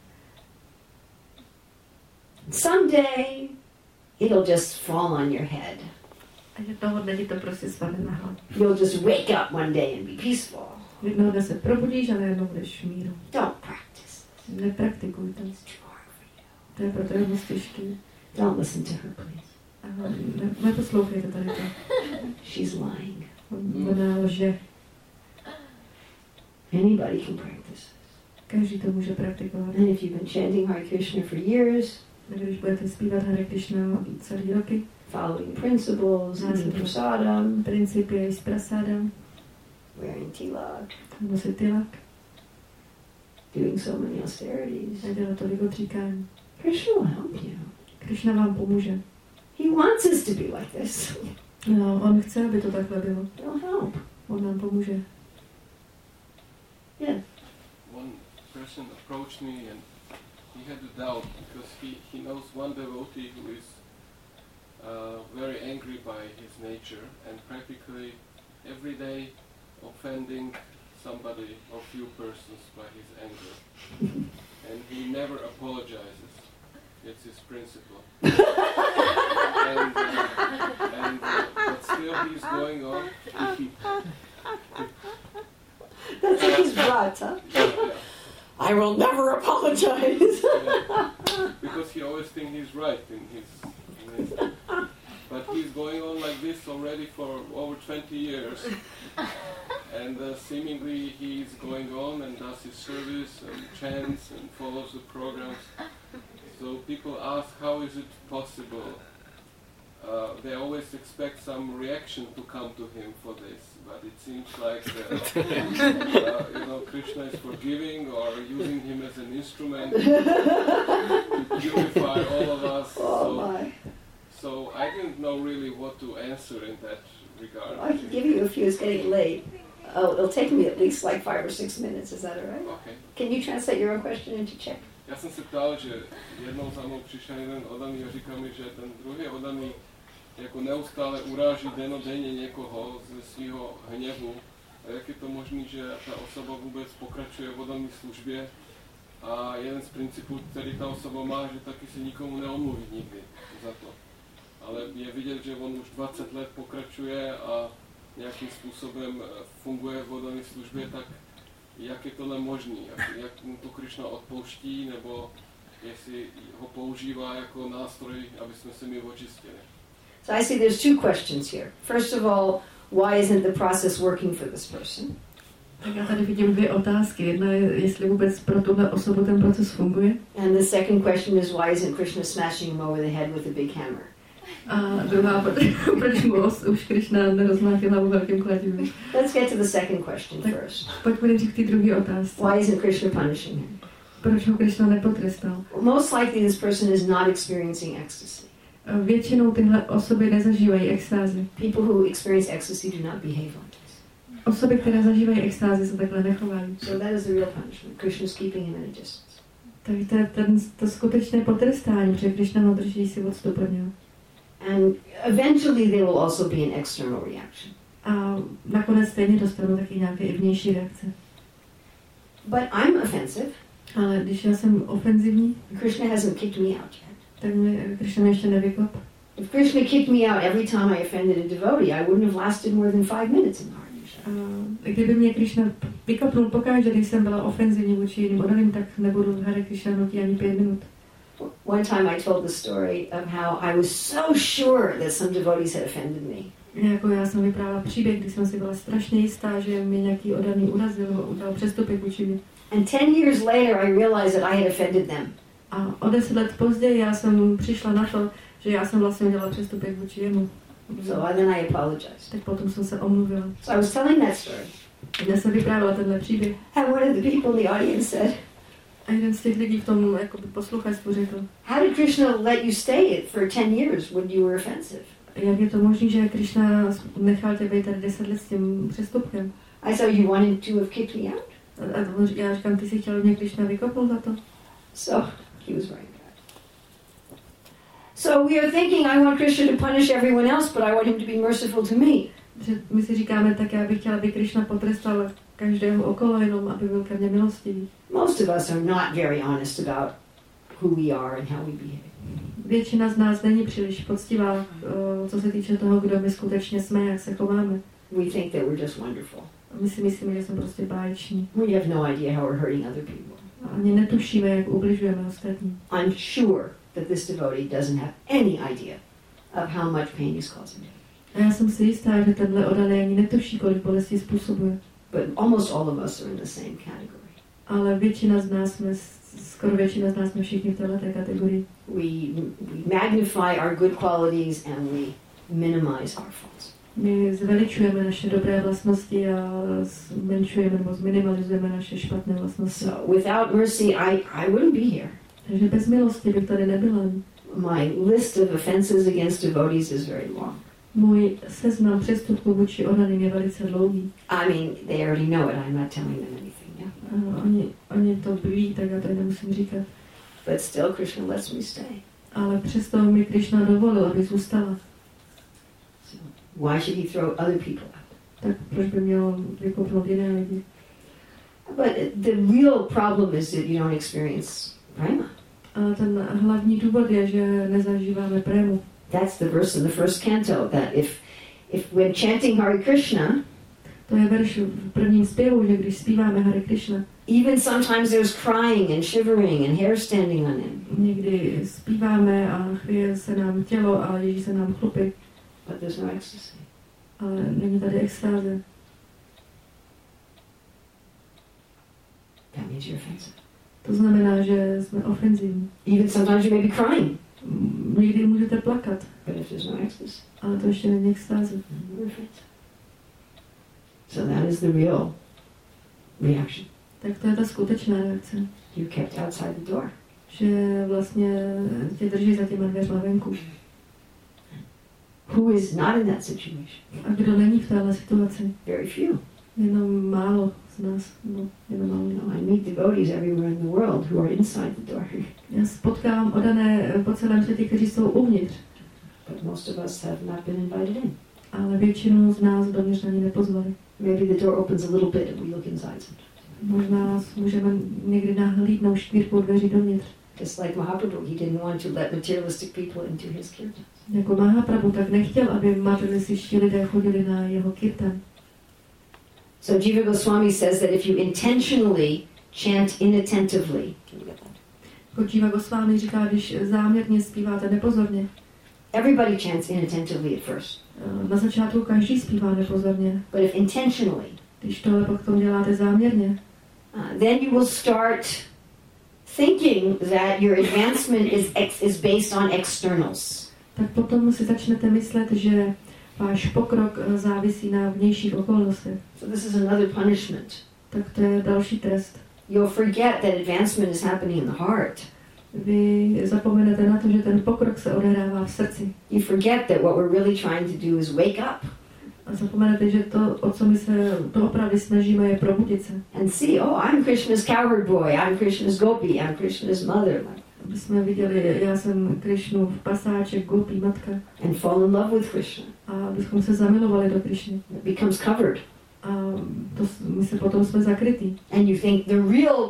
Someday, it'll just fall on your head. A jednoho dne ti to prostě spadne na hlavu. You'll just wake up one day and be peaceful. Jednoho dne se probudíš a najednou budeš v míru. Don't practice. Nepraktikuj to. It's too hard for you. To je pro tebe moc těžký. Don't listen to her, please. Ale ne, neposlouchejte tady to. She's lying. Ona lže. Anybody can practice. Každý to může praktikovat. And if you've been chanting Hare Krishna for years, A když budete zpívat Hare Krishna celý roky, following principles, eating prasadam, principy je s prasádem, wearing tilak, nosit tilak, doing so many austerities, a dělat tolik odříkání. Krishna will help you. Krishna vám pomůže. He wants us to be like this. No, on chce, aby to takhle bylo. He'll help. On nám pomůže. Yeah. One person approached me and he had a doubt because he, he knows one devotee who is uh, very angry by his nature and practically every day offending somebody or few persons by his anger. And he never apologizes. It's his principle. and uh, and uh, but still he's going on. That's like his brat, huh? Yeah. I will never apologize. Yeah. Because he always thinks he's right in his, in his. But he's going on like this already for over twenty years. And uh, seemingly he's going on and does his service and chants and follows the programs. So people ask, how is it possible? Uh, they always expect some reaction to come to him for this, but it seems like uh, uh, you know, Krishna is forgiving or using him as an instrument to purify all of us. Oh so, my. so I didn't know really what to answer in that regard. I can give you a few. It's getting late. Oh, it'll take me at least like five or six minutes. Is that all right? Okay. Can you translate your own question into Czech? Já jsem se ptal, že jednou za mnou přišel jeden odaný a říkal mi, že ten druhý odaný jako neustále uráží dennodenně někoho ze svého hněvu. A jak je to možné, že ta osoba vůbec pokračuje v odané službě a jeden z principů, který ta osoba má, že taky se nikomu neomluví nikdy za to. Ale je vidět, že on už dvacet let pokračuje a nějakým způsobem funguje v odané službě, tak jak je tohle možný, jak, jak mu to Krishna odpouští, nebo jestli ho používá jako nástroj, aby jsme se my očistili. So I see there's two questions here. First of all, why isn't the process working for this person? Tak já tady vidím dvě otázky. Jedna je, jestli vůbec pro tuhle osobu ten proces funguje. And the second question is, why isn't Krishna smashing him over the head with a big hammer? A druhá, proč mu už Krishna nerozmlátil hlavu velkým kladivem. Let's get to the second question Tak first. pojďme nejdřív k té druhé otázce. Why isn't Krishna punishing him? Proč ho Krishna nepotrestal? Most likely this person is not experiencing ecstasy. Většinou tyhle osoby nezažívají extázi. People who experience ecstasy do not behave like this. Osoby, které zažívají extázi, se takhle nechovají. So that is the real punishment. Krishna is keeping him at a distance. Takže to je ten, to skutečné potrestání, protože Krishna ho drží si odstup od něho. And eventually there will also be an external reaction. A nakonec stejně dostanou taky nějaké i vnější reakce. But I'm offensive. Ale když já jsem ofenzivní, Krishna hasn't kicked me out yet. tak mě Krishna mě ještě nevykop. If Krishna kicked me out every time I offended a devotee, I wouldn't have lasted more than five minutes in the Hare A kdyby mě Krishna vykopnul pokaždé, když jsem byla ofenzivní vůči jiným oddaným, tak nebudu v Hare Krishna nutí ani pět minut. One time I told the story of how I was so sure that some devotees had offended me. Jako já jsem vyprávěla příběh, kdy jsem si byla strašně jistá, že mě nějaký oddaný urazil nebo udělal přestupek vůči mě. And ten years later I realized that I had offended them. A o deset let později já jsem přišla na to, že já jsem vlastně udělala přestupek vůči jemu. So I, then I apologized. Tak potom jsem se omluvila. So I was telling that story. Já jsem vyprávěla tenhle příběh. And one of the people in the audience said, A jeden z těch lidí v tom jakoby posluchačstvu řekl, how did Krishna let you stay it for ten years when you were offensive? jak je to možné, že Krishna nechal tě být tady deset let s tím přestupkem? I said, you wanted to have kicked me out? A on, já říkám, ty si chtěl mě Krishna vykopnout za to? So he was right. So we are thinking, I want Krishna to punish everyone else, but I want him to be merciful to me. Že my si říkáme, tak já bych chtěla, aby Krishna potrestal každého okolo, jenom aby byl ke mně milostivý. Most of us are not very honest about who we are and how we behave. Většina z nás není příliš poctivá, co se týče toho, kdo my skutečně jsme, jak se chováme. We think that we're just wonderful. My si myslíme, že jsme prostě báječní. We have no idea how we're hurting other people. A ani netušíme, jak ubližujeme ostatní. I'm sure that this devotee doesn't have any idea of how much pain he's causing him. A já jsem si jistá, že tenhle oddaný ani netuší, kolik bolesti způsobuje. But almost all of us are in the same category. Ale většina z nás jsme, skoro většina z nás jsme všichni v této kategorii. We, we magnify our good qualities and we minimize our faults. My zveličujeme naše dobré vlastnosti a zmenšujeme nebo zminimalizujeme naše špatné vlastnosti. So without mercy, I, I wouldn't be here. Takže bez milosti bych tady nebyla. My list of offenses against devotees is very long. Můj seznam přestupků vůči oddaným je velice dlouhý. I mean, they already know it. I'm not telling them anything. Yeah? Uh, oni, oni to ví, tak já to nemusím říkat. But still, Krishna lets me stay. Ale přesto mi Krishna dovolil, aby zůstala. So why should he throw other people out? Tak proč by měl vykopnout jiné lidi? But the real problem is that you don't experience prema. A ten hlavní důvod je, že nezažíváme prému. That's the verse in the first canto, that if, if when chanting Hare Krishna, to je verš v prvním zpěvu, že když zpíváme Hare Krishna, even sometimes there's crying and shivering and hair standing on him. Někdy zpíváme a chvěje se nám tělo a ježí se nám chlupy. But there's no ecstasy. Ale není tady extáze. That means you're offensive. To znamená, že jsme ofenzivní. Even sometimes you may be crying. Někdy můžete plakat. But if there's no ecstasy, Ale to ještě není extáze. you're offensive. So that is the real reaction. Tak to je ta skutečná reakce. You're kept outside the door. Že vlastně tě drží za těma dveřma venku. Who is not in that situation? A kdo není v téhle situaci? Very few. Jenom málo z nás. No, jenom málo. You know, I meet devotees everywhere in the world who are inside the door. Já spotkávám oddané po celém světě, kteří jsou uvnitř. But most of us have not been invited in. Ale většinu z nás dovnitř ani nepozvali. Maybe the door opens a little bit and we look inside sometimes. Možná můžeme někdy nahlídnout štvírkou dveří dovnitř. Just like Mahaprabhu, he didn't want to let materialistic people into his kirtan. Jako Mahaprabhu tak nechtěl, aby materialističtí lidé chodili na jeho kirtan. So Jiva Goswami says that if you intentionally chant inattentively, Jako Jiva Goswami říká, když záměrně zpíváte nepozorně. everybody chants inattentively at first. Na začátku každý zpívá nepozorně. But if intentionally, Když to ale potom děláte záměrně, uh, then you will start thinking that your advancement is ex- is based on externals. tak potom si začnete myslet, že váš pokrok závisí na vnějších okolnostech. So this is another punishment. Tak to je další trest. You'll forget that advancement is happening in the heart. Vy zapomenete na to, že ten pokrok se odehrává v srdci. You forget that what we're really trying to do is wake up A zapomenete, že to, o co my se to opravdu snažíme, je probudit se. and see, oh, I'm Krishna's cowherd boy, I'm Krishna's gopi, I'm Krishna's mother. Aby jsme viděli, já jsem Krišnu v pasáček, gopi, matka. And fall in love with Krishna. A abychom se zamilovali do Krišny. It becomes covered. A to, my se potom jsme zakrytí. And you think the real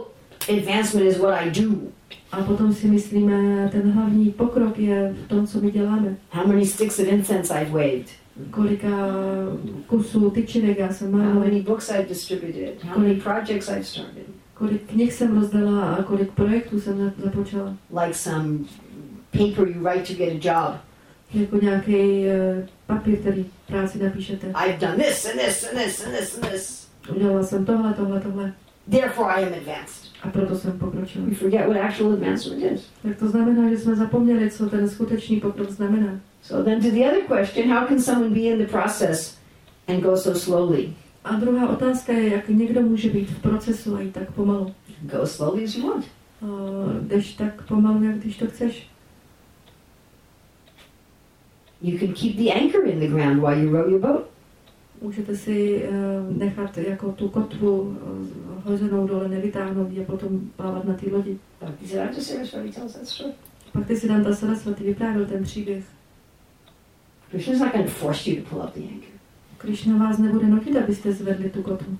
advancement is what I do. A potom si myslíme, ten hlavní pokrok je v tom, co my děláme. How many sticks of incense I've waved. Kolika kusů tyčinek já jsem How mala, many books I've distributed. How many projects I've started. kolik knih jsem rozdala a kolik projektů jsem započala. Like some paper you write to get a job. Jako nějaký uh, papír, který práci napíšete. I've done this and this and this and this and this. Udělala jsem tohle, tohle, tohle. Therefore I am advanced. A proto jsem pokročila. We forget what actual advancement is. Tak to znamená, že jsme zapomněli, co ten skutečný pokrok znamená. So then to the other question, how can someone be in the process and go so slowly? A druhá otázka je, jak někdo může být v procesu a jít tak pomalu. Go as slowly as you want. Uh, jdeš tak pomalu, jak když to chceš. You can keep the anchor in the ground while you row your boat. Můžete si uh, nechat jako tu kotvu uh, hozenou dole, nevytáhnout a potom plávat na té lodi. Bhaktisiddhanta Saraswati tells that story. Bhaktisiddhanta Saraswati vyprávěl ten příběh. Krishna's not going to force you to pull up the anchor. Krishna vás nebude nutit, abyste zvedli tu kotvu.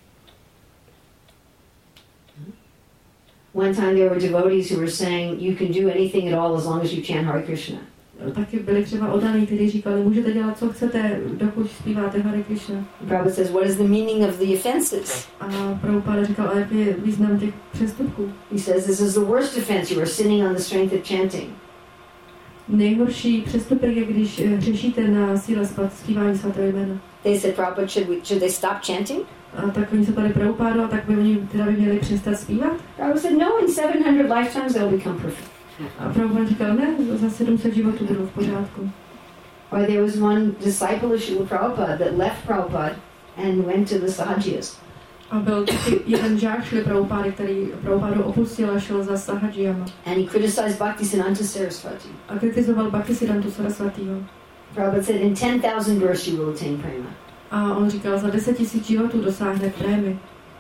One time there were devotees who were saying you can do anything at all as long as you chant Hare Krishna. Taky byli třeba oddaní, kteří říkali, můžete dělat, co chcete, dokud zpíváte Hare Krishna. Prabhupada says, what is the meaning of the offenses? A Prabhupada říkal, a jaký je význam těch přestupků? He says, this is the worst offense. You are sinning on the strength of chanting. Nejhorší přestupek je, když hřešíte na síle zpívání svatého jména. They said, Prabhupada, should, we, should they stop chanting? A tak oni se tady Prabhupada, a tak by oni teda by měli přestat zpívat? Prabhupada said, no, in seven hundred lifetimes they'll become perfect. A Prabhupada říkal, ne, za sedm set životů budou v pořádku. Or there was one disciple of Srila Prabhupada that left Prabhupada and went to the Sahajiyas. A byl taky jeden žák šli Prabhupada, který Prabhupada opustil a šel za Sahajiyama. And he criticized Bhaktisiddhanta Saraswati. A kritizoval Bhaktisiddhantu Saraswatiho. Prabhupada said, in ten thousand births you will attain prema. A on říkal, za deset tisíc životů dosáhne prémy.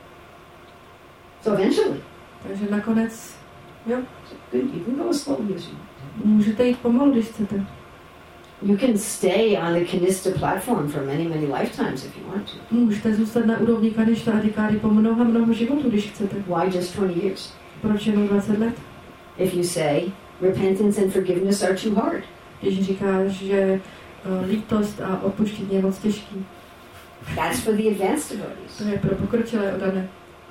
So eventually, Takže nakonec, jo, good, you can go as slowly as you want. můžete jít pomalu, když chcete. You can stay on the Kanista platform for many, many lifetimes if you want to. Můžete zůstat na úrovni Kaništa a Adhikáry po mnoha, mnoho životů, když chcete. Why just twenty years? Proč jenom dvacet let? If you say repentance and forgiveness are too hard. Když říkáš, že uh, lítost a odpuštění je moc těžký. That's for the advanced devotees. To je pro pokročilé oddané.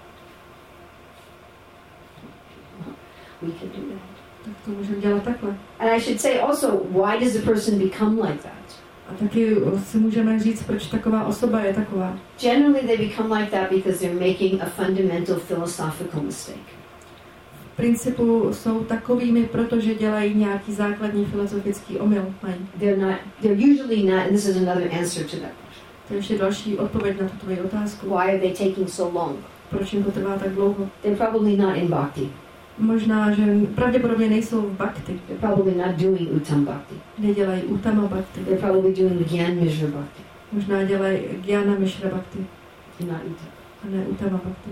We can do that. Tak to můžeme dělat takhle. And I should say also, why does a person become like that? A taky si můžeme říct, proč taková osoba je taková. Generally they become like that because they're making a fundamental philosophical mistake. V principu jsou takovými, protože dělají nějaký základní filozofický omyl. Mají. They're not, they're usually not, and this is another answer to that question. To je ještě další odpověď na tuto tvoji otázku. Why are they taking so long? Proč jim to trvá tak dlouho? They're probably not in bhakti. Možná, že pravděpodobně nejsou v bhakti. They're probably not doing uttam bhakti. Nedělají uttama bhakti. They're probably doing Gyan Mishra bhakti. Možná dělají Gyana Mishra bhakti. Not uttam. A ne uttama bhakti.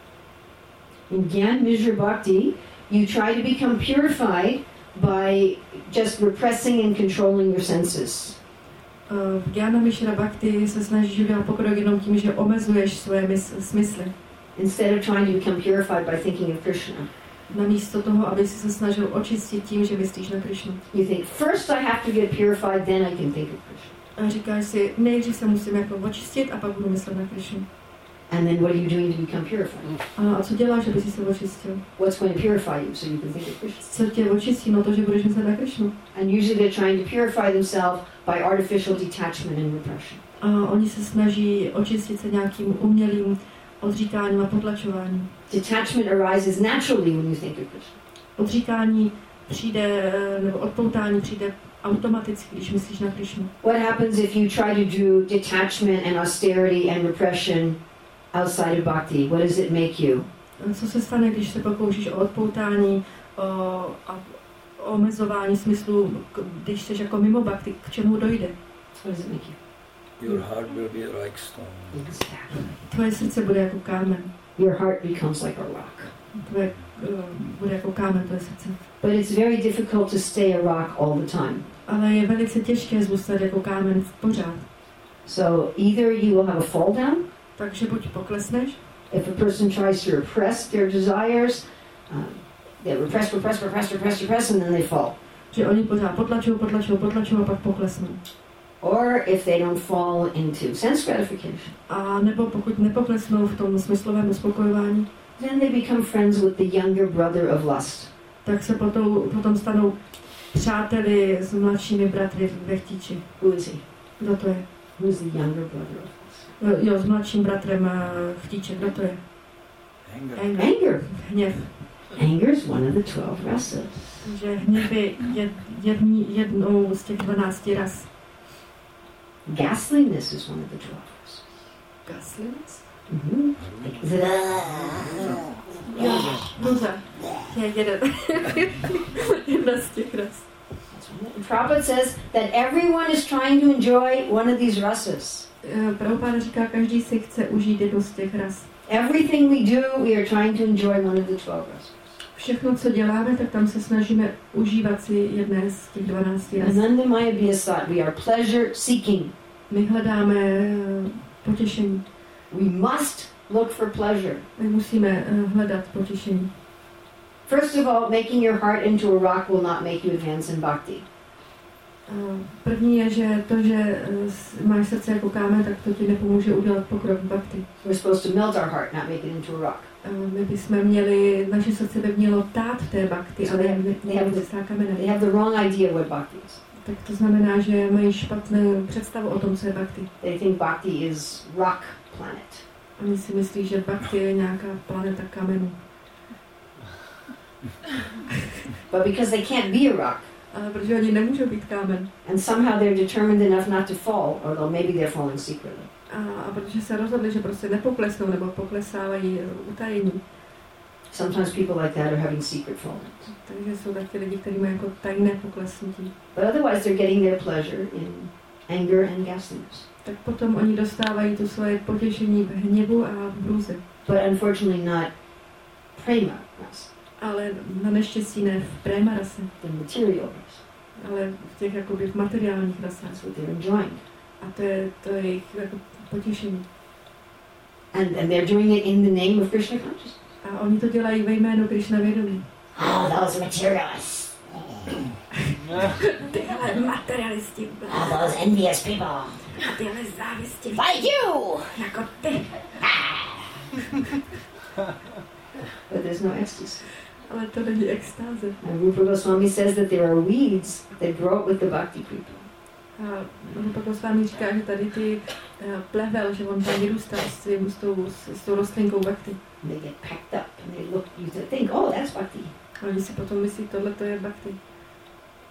In Gyan Mishra bhakti, you try to become purified by just repressing and controlling your senses. V Gyana Mishra bhakti se snažíš udělat pokrok jenom tím, že omezuješ svoje mys- smysly. Instead of trying to become purified by thinking of Krishna. Namísto toho, aby si se snažil očistit tím, že myslíš na Krishnu. You think, first I have to get purified, then I can think of Krishna. A říkáš si, nejdřív se musím jako očistit a pak budu myslet na Krishnu. And then what are you doing to become purified? A, a co děláš, aby si se očistil? What's going to purify you so you can think of Krishna? Co tě očistí? No to, že budeš myslet na Krishnu. And usually they're trying to purify themselves by artificial detachment and repression. A oni se snaží očistit se nějakým umělým odříkáním a potlačováním. Detachment arises naturally when you think of Krishna. Odříkání přijde, nebo odpoutání přijde automaticky, když myslíš na Krishnu. What happens if you try to do detachment and austerity and repression outside of bhakti? What does it make you? Co se stane, když se pokoušíš o odpoutání o, a o omezování smyslu, když jsi jako mimo bhakti, k čemu dojde? What does it make you? Your heart will be like stone. Exactly. Tvoje srdce bude jako kámen. Your heart becomes like a rock. Tvoje uh, bude jako kámen, tvoje srdce. But it's very difficult to stay a rock all the time. Ale je velice těžké zůstat jako kámen v pořád. So either you will have a fall down, Takže buď poklesneš, If a person tries to repress their desires, um, they repress, repress, repress, repress, repress, and then they fall. Že oni pořád potlačují, potlačují, potlačují a pak poklesnou. Or if they don't fall into sense gratification. A nebo pokud nepoklesnou v tom smyslovém uspokojování, then they become friends with the younger brother of lust. Tak se potom, potom stanou přáteli s mladšími bratry ve chtíči. Who is he? Kdo to je? Who is the younger brother of lust? Jo, s mladším bratrem chtíče. Kdo to je? Anger. Anger. Anger. Hněv. Anger is one of the twelve rases. Že hněv je jed, jední, jednou z těch dvanácti ras. Ghastliness is one of the twelve rases. Ghastliness? Mm-hmm. Jo, hruza. Je jeden. Jedna z těch ras. Prabhupada says that everyone is trying to enjoy one of these rases. Prabhupada říká, každý si chce užít jednu z těch ras. Everything we do, we are trying to enjoy one of the twelve rases. Všechno, co děláme, tak tam se snažíme užívat si jedné z těch dvanácti ras. Ananda Maya Biasat, we are pleasure seeking. My hledáme potěšení. We must look for pleasure. My musíme hledat potěšení. First of all, making your heart into a rock will not make you advance in bhakti. První je, že to, že máš srdce jako kámen, tak to ti nepomůže udělat pokrok v bhakti. We're supposed to melt our heart, not make it into a rock. My bychom měli, naše srdce by mělo tát v té bhakti, ale ne v kamenem. They have the wrong idea what bhakti is. Tak to znamená, že mají špatnou představu o tom, co je bhakti. They think bhakti is rock planet. Oni si myslí, že bhakti je nějaká planeta kamenů. But because they can't be a rock, ale protože oni nemůžou být kámen. And somehow they're determined enough not to fall, although maybe they're falling secretly. A, a protože se rozhodli, že prostě nepoklesnou nebo poklesávají utajení. Sometimes people like that are having secret fallings. Takže jsou taky lidi, kteří mají jako tajné poklesnutí. But otherwise they're getting their pleasure in anger and ghastliness. Tak potom oni dostávají tu svoje potěšení v hněvu a v hrůze. But unfortunately not prema rasa. Ale na neštěstí ne v prema rase. The material rasa. Ale v těch jakoby v materiálních rasách. That's what they're enjoying. A to je, to je jejich jako potěšení. And, and they're doing it in the name of Krishna consciousness. A oni to dělají ve jménu Krishna vědomí. Oh, those materialists. Tyhle materialisti. Oh, those envious people. A tyhle závisti. Like you! Jako ty. But there's no ecstasy. Ale to není extáze. And Rupa Goswami says that there are weeds that grow up with the bhakti people. A Rupa Goswami říká, že tady ty uh, plevel, že on tam vyrůstá s, s, tou, s, s tou rostlinkou bhakti. They get packed up and they look, you think, oh, that's bhakti. A oni si potom myslí, tohle to je bhakti.